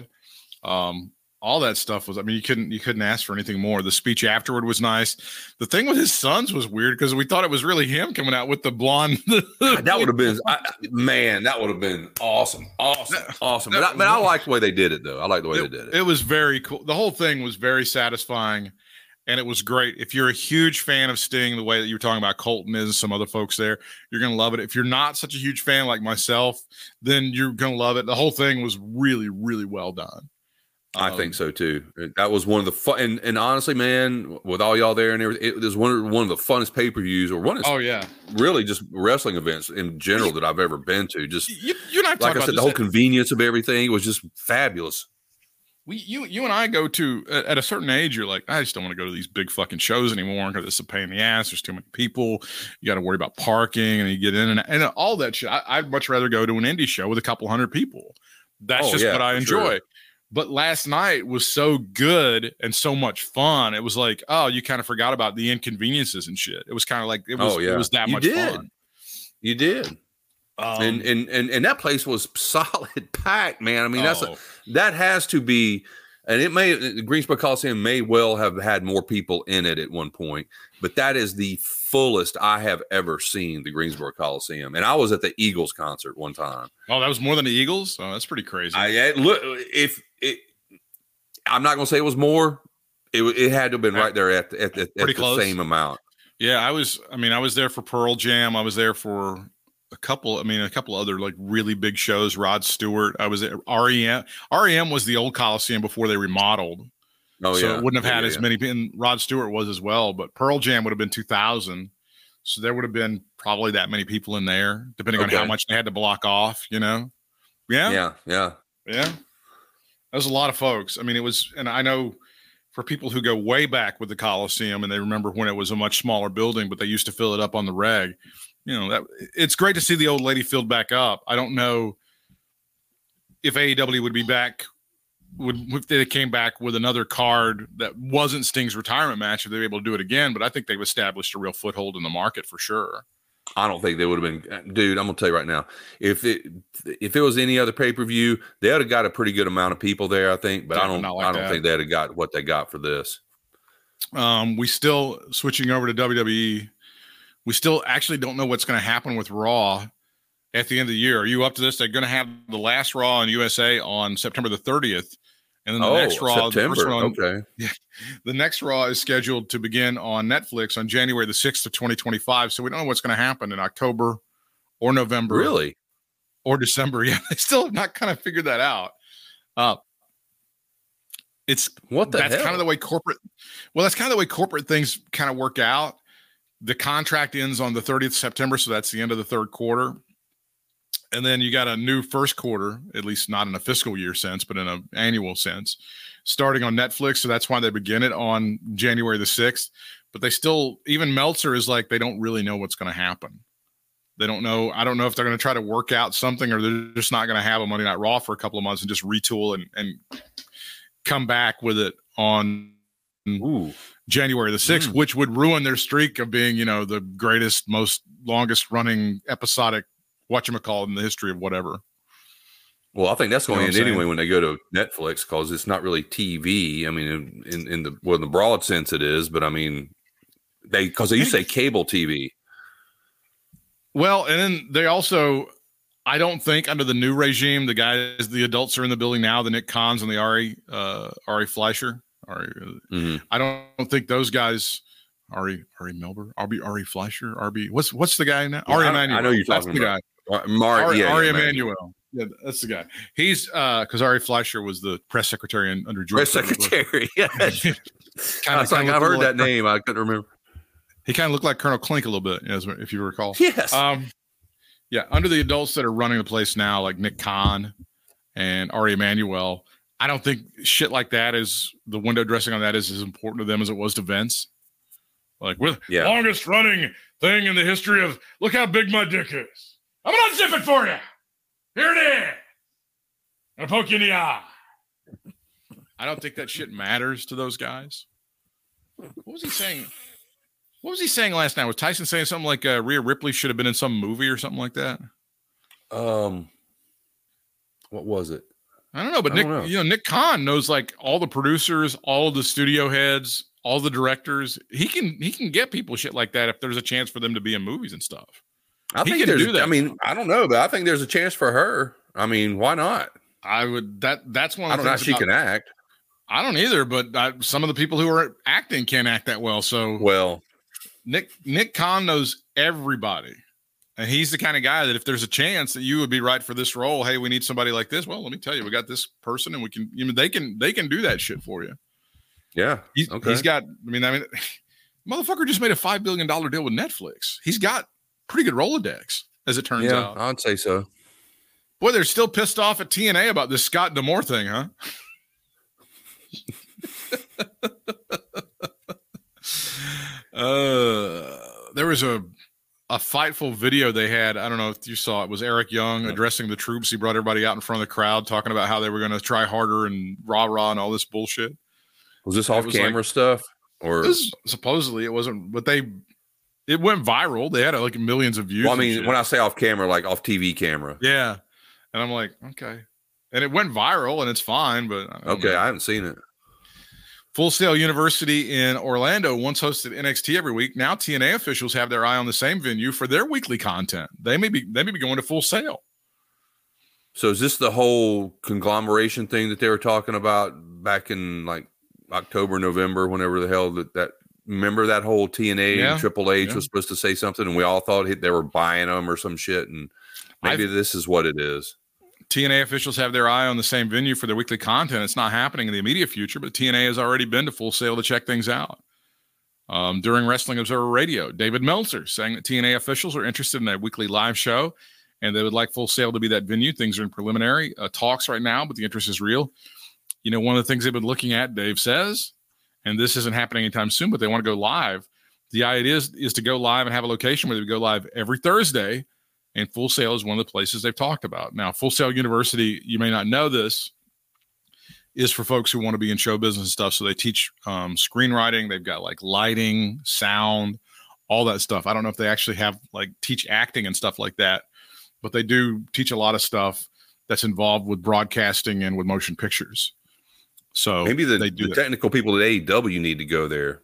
um, all that stuff was. I mean, you couldn't you couldn't ask for anything more. The speech afterward was nice. The thing with his sons was weird because we thought it was really him coming out with the blonde. That would have been I, man. That would have been awesome, awesome, awesome. But I, but I like the way they did it, though. I like the way it, they did it. It was very cool. The whole thing was very satisfying. And it was great. If you're a huge fan of Sting, the way that you're talking about Colton is and some other folks there, you're going to love it. If you're not such a huge fan like myself, then you're going to love it. The whole thing was really, really well done. I um, think so too. That was one of the fun. And, and honestly, man, with all y'all there and everything, it was one of, one of the funnest pay-per-views or one of oh yeah, really just wrestling events in general that I've ever been to. Just you, you and I like I said, the whole convenience of everything was just fabulous. We, you, you and I go to at a certain age. You're like, I just don't want to go to these big fucking shows anymore because it's a pain in the ass. There's too many people. You got to worry about parking, and you get in and, and all that shit. I, I'd much rather go to an indie show with a couple hundred people. That's oh, just yeah, what I enjoy. Sure. But last night was so good and so much fun. It was like, oh, you kind of forgot about the inconveniences and shit. It was kind of like it was. Oh, yeah. It was that you much did. fun. You did. Um, and, and and and that place was solid packed, man. I mean, that's oh. a, that has to be. And it may, the Greensboro Coliseum may well have had more people in it at one point, but that is the fullest I have ever seen the Greensboro Coliseum. And I was at the Eagles concert one time. Oh, that was more than the Eagles? Oh, that's pretty crazy. I look if it, I'm not going to say it was more. It it had to have been right there at the, at the, at the same amount. Yeah, I was. I mean, I was there for Pearl Jam. I was there for a couple, I mean, a couple other like really big shows. Rod Stewart. I was at R E M. R E M was the old Coliseum before they remodeled. Oh, so yeah. it wouldn't have had yeah, as yeah. many. And Rod Stewart was as well. But Pearl Jam would have been two thousand. So there would have been probably that many people in there, depending okay. on how much they had to block off, you know? Yeah. Yeah. Yeah. Yeah. That was a lot of folks. I mean, it was, and I know for people who go way back with the Coliseum and they remember when it was a much smaller building, but they used to fill it up on the reg. You know, that it's great to see the old lady filled back up. I don't know if A E W would be back, would if they came back with another card that wasn't Sting's retirement match, if they were able to do it again. But I think they've established a real foothold in the market for sure. I don't think they would have been, dude. I'm gonna tell you right now, if it if it was any other pay per view, they would have got a pretty good amount of people there, I think. But yeah, I don't, like I don't that. think they'd have got what they got for this. Um, we still switching over to W W E. We still actually don't know what's going to happen with Raw at the end of the year. Are you up to this? They're going to have the last Raw in U S A on September the thirtieth. And then the oh, next Raw, September. The first one, okay. Yeah, the next Raw is scheduled to begin on Netflix on January the sixth of twenty twenty-five. So we don't know what's going to happen in October or November. Really? Or December. Yeah, they still have not kind of figured that out. Uh, it's What the that's hell? kind of the way corporate. Well, that's kind of the way corporate things kind of work out. The contract ends on the thirtieth of September, so that's the end of the third quarter. And then you got a new first quarter, at least not in a fiscal year sense, but in an annual sense, starting on Netflix. So that's why they begin it on January the sixth. But they still, even Meltzer is like, they don't really know what's going to happen. They don't know. I don't know if they're going to try to work out something, or they're just not going to have a Monday Night Raw for a couple of months and just retool and, and come back with it on Ooh. January the sixth, Mm. which would ruin their streak of being, you know, the greatest, most longest running episodic whatchamacallit in the history of whatever. Well, I think that's going You know to what I'm end anyway saying? when they go to Netflix, because it's not really T V. I mean, in, in, in the well, in the broad sense it is, but I mean, they because they used to say cable T V. Well, and then they also, I don't think under the new regime, the guys, the adults are in the building now, the Nick Kahns and the Ari, uh, Ari Fleischer. Ari, Mhm. I don't think those guys, Ari, Ari Melber, Ari, Ari Fleischer, R B. What's what's the guy now? Yeah, Ari I- Emanuel. I know you're That's talking the about. guy. Uh, Mar- Ari, yeah, Ari yeah, man. Emanuel. Yeah, that's the guy. He's uh because Ari Fleischer was the press secretary in, under George Press W. Bush. secretary. Yeah, I Kinda- was kinda like, I've looked a heard little that like- name. I couldn't remember. He kind of looked like Colonel Klink a little bit, as- if you recall. Yes. Um, yeah, under the adults that are running the place now, like Nick Kahn and Ari Emanuel, I don't think shit like that is the window dressing on that is as important to them as it was to Vince. Like, with Yeah. longest running thing in the history of, look how big my dick is. I'm gonna unzip it for you. Here it is. I'm gonna poke you in the eye. I don't think that shit matters to those guys. What was he saying? What was he saying last night? Was Tyson saying something like uh, Rhea Ripley should have been in some movie or something like that? Um, what was it? I don't know, but I Nick, don't know. you know, Nick Kahn knows like all the producers, all the studio heads, all the directors. He can he can get people shit like that if there's a chance for them to be in movies and stuff. I He think can there's. do that. I mean, I don't know, but I think there's a chance for her. I mean, why not? I would that that's one. Of I the don't know how things she about- can act. I don't either, but I, some of the people who are acting can't act that well. So Well, Nick Nick Kahn knows everybody, and he's the kind of guy that if there's a chance that you would be right for this role, hey, we need somebody like this. Well, let me tell you, we got this person, and we can. You know, they can they can do that shit for you. yeah. He's, Okay. he's got. I mean, I mean, motherfucker just made a five billion dollar deal with Netflix. He's got pretty good Rolodex, as it turns yeah, out. I'd say so. Boy, they're still pissed off at T N A about this Scott D'Amore thing, huh? uh, there was a a fightful video they had. I don't know if you saw it. It was Eric Young addressing the troops. He brought everybody out in front of the crowd, talking about how they were going to try harder and rah rah and all this bullshit. Was this It off was camera stuff or? It was, supposedly it wasn't, but they it went viral. They had like millions of views. Well, I and mean, shit. when I say off camera, like off T V camera. yeah, and I'm like, okay, and it went viral, and it's fine, but I don't Okay, know. I haven't seen it. Full Sail University in Orlando once hosted N X T every week. Now T N A officials have their eye on the same venue for their weekly content. They may be they may be going to Full Sail. So is this the whole conglomeration thing that they were talking about back in like October, November, whenever the hell that that remember that whole T N A Yeah, and Triple H yeah. was supposed to say something, and we all thought he- they were buying them or some shit, and maybe I've- this is what it is. T N A officials have their eye on the same venue for their weekly content. It's not happening in the immediate future, but T N A has already been to Full Sail to check things out. Um, during Wrestling Observer Radio, David Meltzer saying that T N A officials are interested in a weekly live show and they would like Full Sail to be that venue. Things are in preliminary uh, talks right now, but the interest is real. You know, one of the things they've been looking at, Dave says, and this isn't happening anytime soon, but they want to go live. The idea is, is to go live and have a location where they go live every Thursday. And Full Sail is one of the places they've talked about. Now, Full Sail University, you may not know this, is for folks who want to be in show business and stuff. So they teach um, screenwriting. They've got like lighting, sound, all that stuff. I don't know if they actually have like teach acting and stuff like that, but they do teach a lot of stuff that's involved with broadcasting and with motion pictures. So Maybe the, they do the that. technical people at A E W need to go there.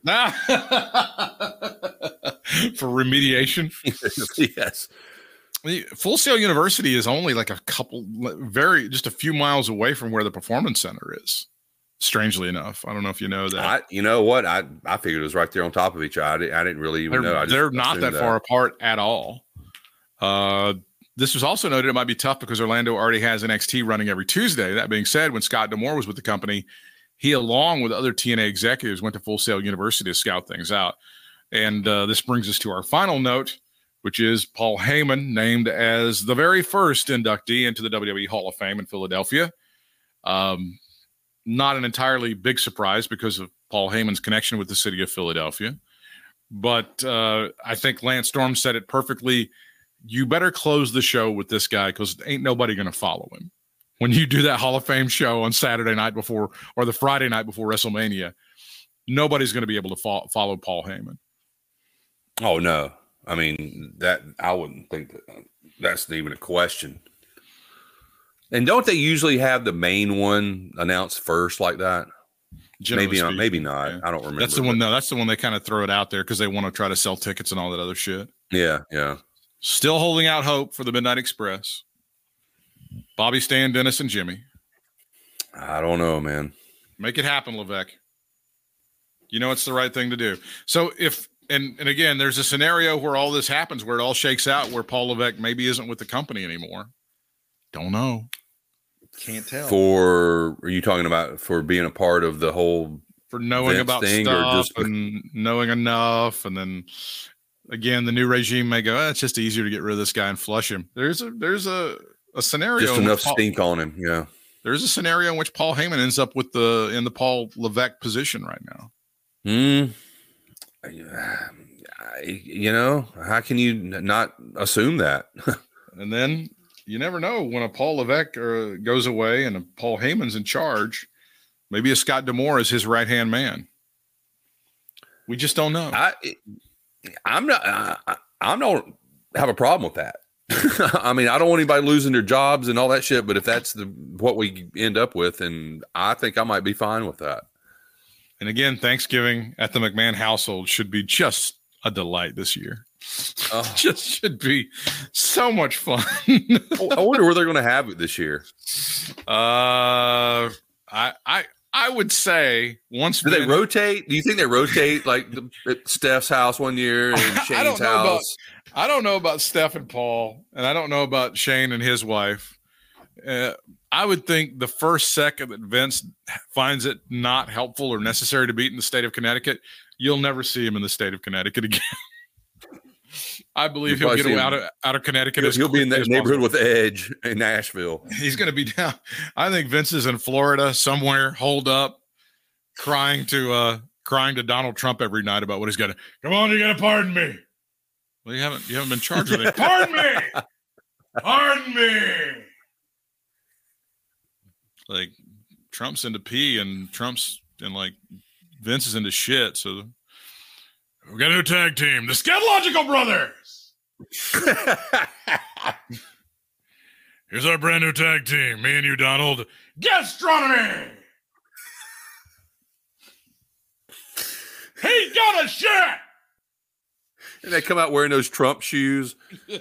For remediation. Yes. The Full Sail University is only like a couple, very just a few miles away from where the Performance Center is. Strangely enough, I don't know if you know that. I, you know what? I, I figured it was right there on top of each other. I, didn't, I didn't really even they're know. I just they're not that, assumed far apart at all. Uh, this was also noted it might be tough because Orlando already has N X T running every Tuesday. That being said, when Scott D'Amore was with the company, he, along with other T N A executives, went to Full Sail University to scout things out. And uh, this brings us to our final note, which is Paul Heyman named as the very first inductee into the W W E Hall of Fame in Philadelphia. Um, not an entirely big surprise because of Paul Heyman's connection with the city of Philadelphia. But uh, I think Lance Storm said it perfectly. You better close the show with this guy because ain't nobody going to follow him. When you do that Hall of Fame show on Saturday night before or the Friday night before WrestleMania, nobody's going to be able to fo- follow Paul Heyman. Oh, no. I mean, that I wouldn't think that that's even a question. And don't they usually have the main one announced first like that? Generally maybe not. speaking, Maybe not. yeah. I don't remember. That's the one. No, that's the one they kind of throw it out there because they want to try to sell tickets and all that other shit. Yeah, yeah. Still holding out hope for the Midnight Express. Bobby, Stan, Dennis, and Jimmy. I don't know, man. Make it happen, Levesque. You know it's the right thing to do. So if and and again, there's a scenario where all this happens, where it all shakes out, where Paul Levesque maybe isn't with the company anymore. Don't know. Can't tell. For are you talking about for being a part of the whole for knowing Vince about thing, stuff or just and knowing enough, and then again, the new regime may go, eh, it's just easier to get rid of this guy and flush him. There's a there's a, a scenario. just enough Paul, stink on him. Yeah. There's a scenario in which Paul Heyman ends up with the in the Paul Levesque position right now. Hmm. You know, how can you not assume that? And then you never know when a Paul Levesque uh, goes away and a Paul Heyman's in charge. Maybe a Scott D'Amore is his right hand man. We just don't know. I, I'm not. I, I don't have a problem with that. I mean, I don't want anybody losing their jobs and all that shit. But if that's the what we end up with, and I think I might be fine with that. And again, Thanksgiving at the McMahon household should be just a delight this year. Oh. Just should be so much fun. I wonder where they're going to have it this year. Uh, I I I would say once do they rotate? Do you think they rotate like the, at Steph's house one year and Shane's I don't know house? About, I don't know about Steph and Paul, and I don't know about Shane and his wife. Uh, I would think the first second that Vince finds it not helpful or necessary to beat in the state of Connecticut, you'll never see him in the state of Connecticut again. I believe You'll he'll get him, out of out of Connecticut. He'll, as he'll be in that neighborhood possible. with Edge in Nashville. He's going to be down. I think Vince is in Florida somewhere, holed up, crying to uh, crying to Donald Trump every night about what he's got to. Come on, you got to pardon me. Well, you haven't you haven't been charged with it. Pardon me. Pardon me. Like Trump's into pee and Trump's and like Vince is into shit. So we got a new tag team, the Scatological Brothers. Here's our brand new tag team. Me and you, Donald. Gastronomy. He's got a shit. And they come out wearing those Trump shoes.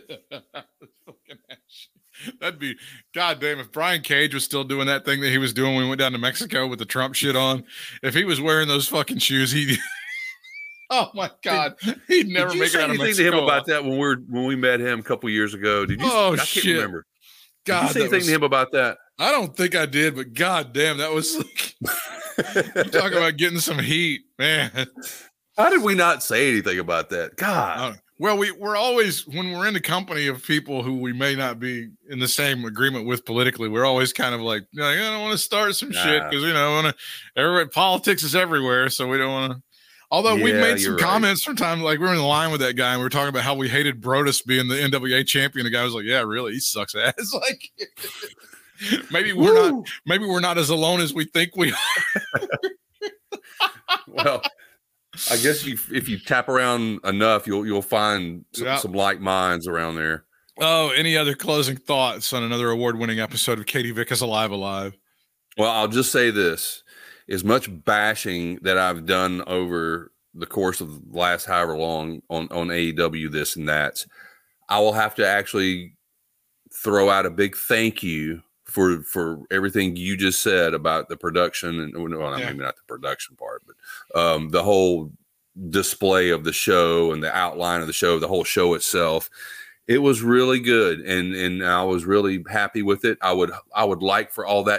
That'd be goddamn if Brian Cage was still doing that thing that he was doing when we went down to Mexico with the Trump shit on. If he was wearing those fucking shoes, he oh my god, did, he'd never did you make say it out of anything Mexico. to him about that when we were when we met him a couple years ago? Did you? Oh I can't shit! remember. God, did you say anything was, to him about that? I don't think I did, but god damn, that was like you talk about getting some heat, man. How did we not say anything about that? God. Uh, well, we, we're always, when we're in the company of people who we may not be in the same agreement with politically, we're always kind of like, you know, I don't want to start some nah. shit because, you know, wanna, everybody, politics is everywhere. So we don't want to. Although yeah, we've made some right. comments from time, like we were in the line with that guy and we were talking about how we hated Brodus being the N W A champion. The guy was like, yeah, really? He sucks ass. Like, maybe we're Woo! not, maybe we're not as alone as we think we are. Well, I guess you, if you tap around enough, you'll you'll find some, yeah. some like minds around there. Oh, any other closing thoughts on another award-winning episode of Katie Vick is Alive Alive? Well, I'll just say this: as much bashing that I've done over the course of the last however long on on A E W, this and that, I will have to actually throw out a big thank you for for everything you just said about the production and well, yeah. maybe not the production part, but um, the whole display of the show and the outline of the show, the whole show itself. It was really good, and and I was really happy with it. I would I would like for all that to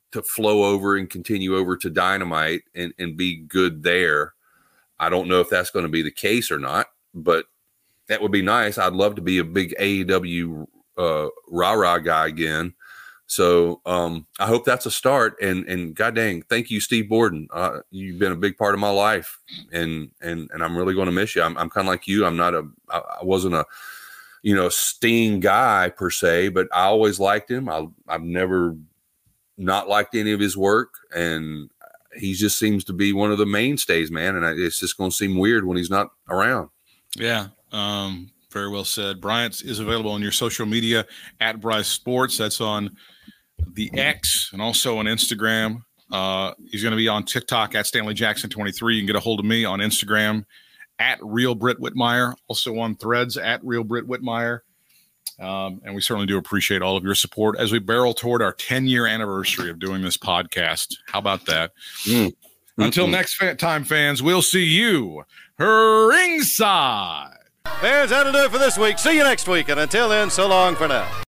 to flow over and continue over to Dynamite and, and be good there. I don't know if that's going to be the case or not, but that would be nice. I'd love to be a big A E W uh, rah-rah guy again. So um, I hope that's a start. And and god dang, thank you, Steve Borden. Uh, you've been a big part of my life, and and and I'm really going to miss you. I'm I'm kind of like you. I'm not a. I, I wasn't a, you know, Sting guy per se, but I always liked him. I I've never not liked any of his work, and he just seems to be one of the mainstays, man. And I, it's just going to seem weird when he's not around. Yeah. Um, very well said. Bryant is available on your social media at Bryce Sports. That's on the X and also on Instagram. Uh, he's going to be on TikTok at Stanley Jackson twenty-three. You can get a hold of me on Instagram at Real Britt Whitmire, also on Threads at Real Britt Whitmire. Um, and we certainly do appreciate all of your support as we barrel toward our ten-year anniversary of doing this podcast. How about that? Mm. Until mm-hmm. next fa- time, fans, we'll see you ringside. Fans, that'll do it for this week. See you next week. And until then, so long for now.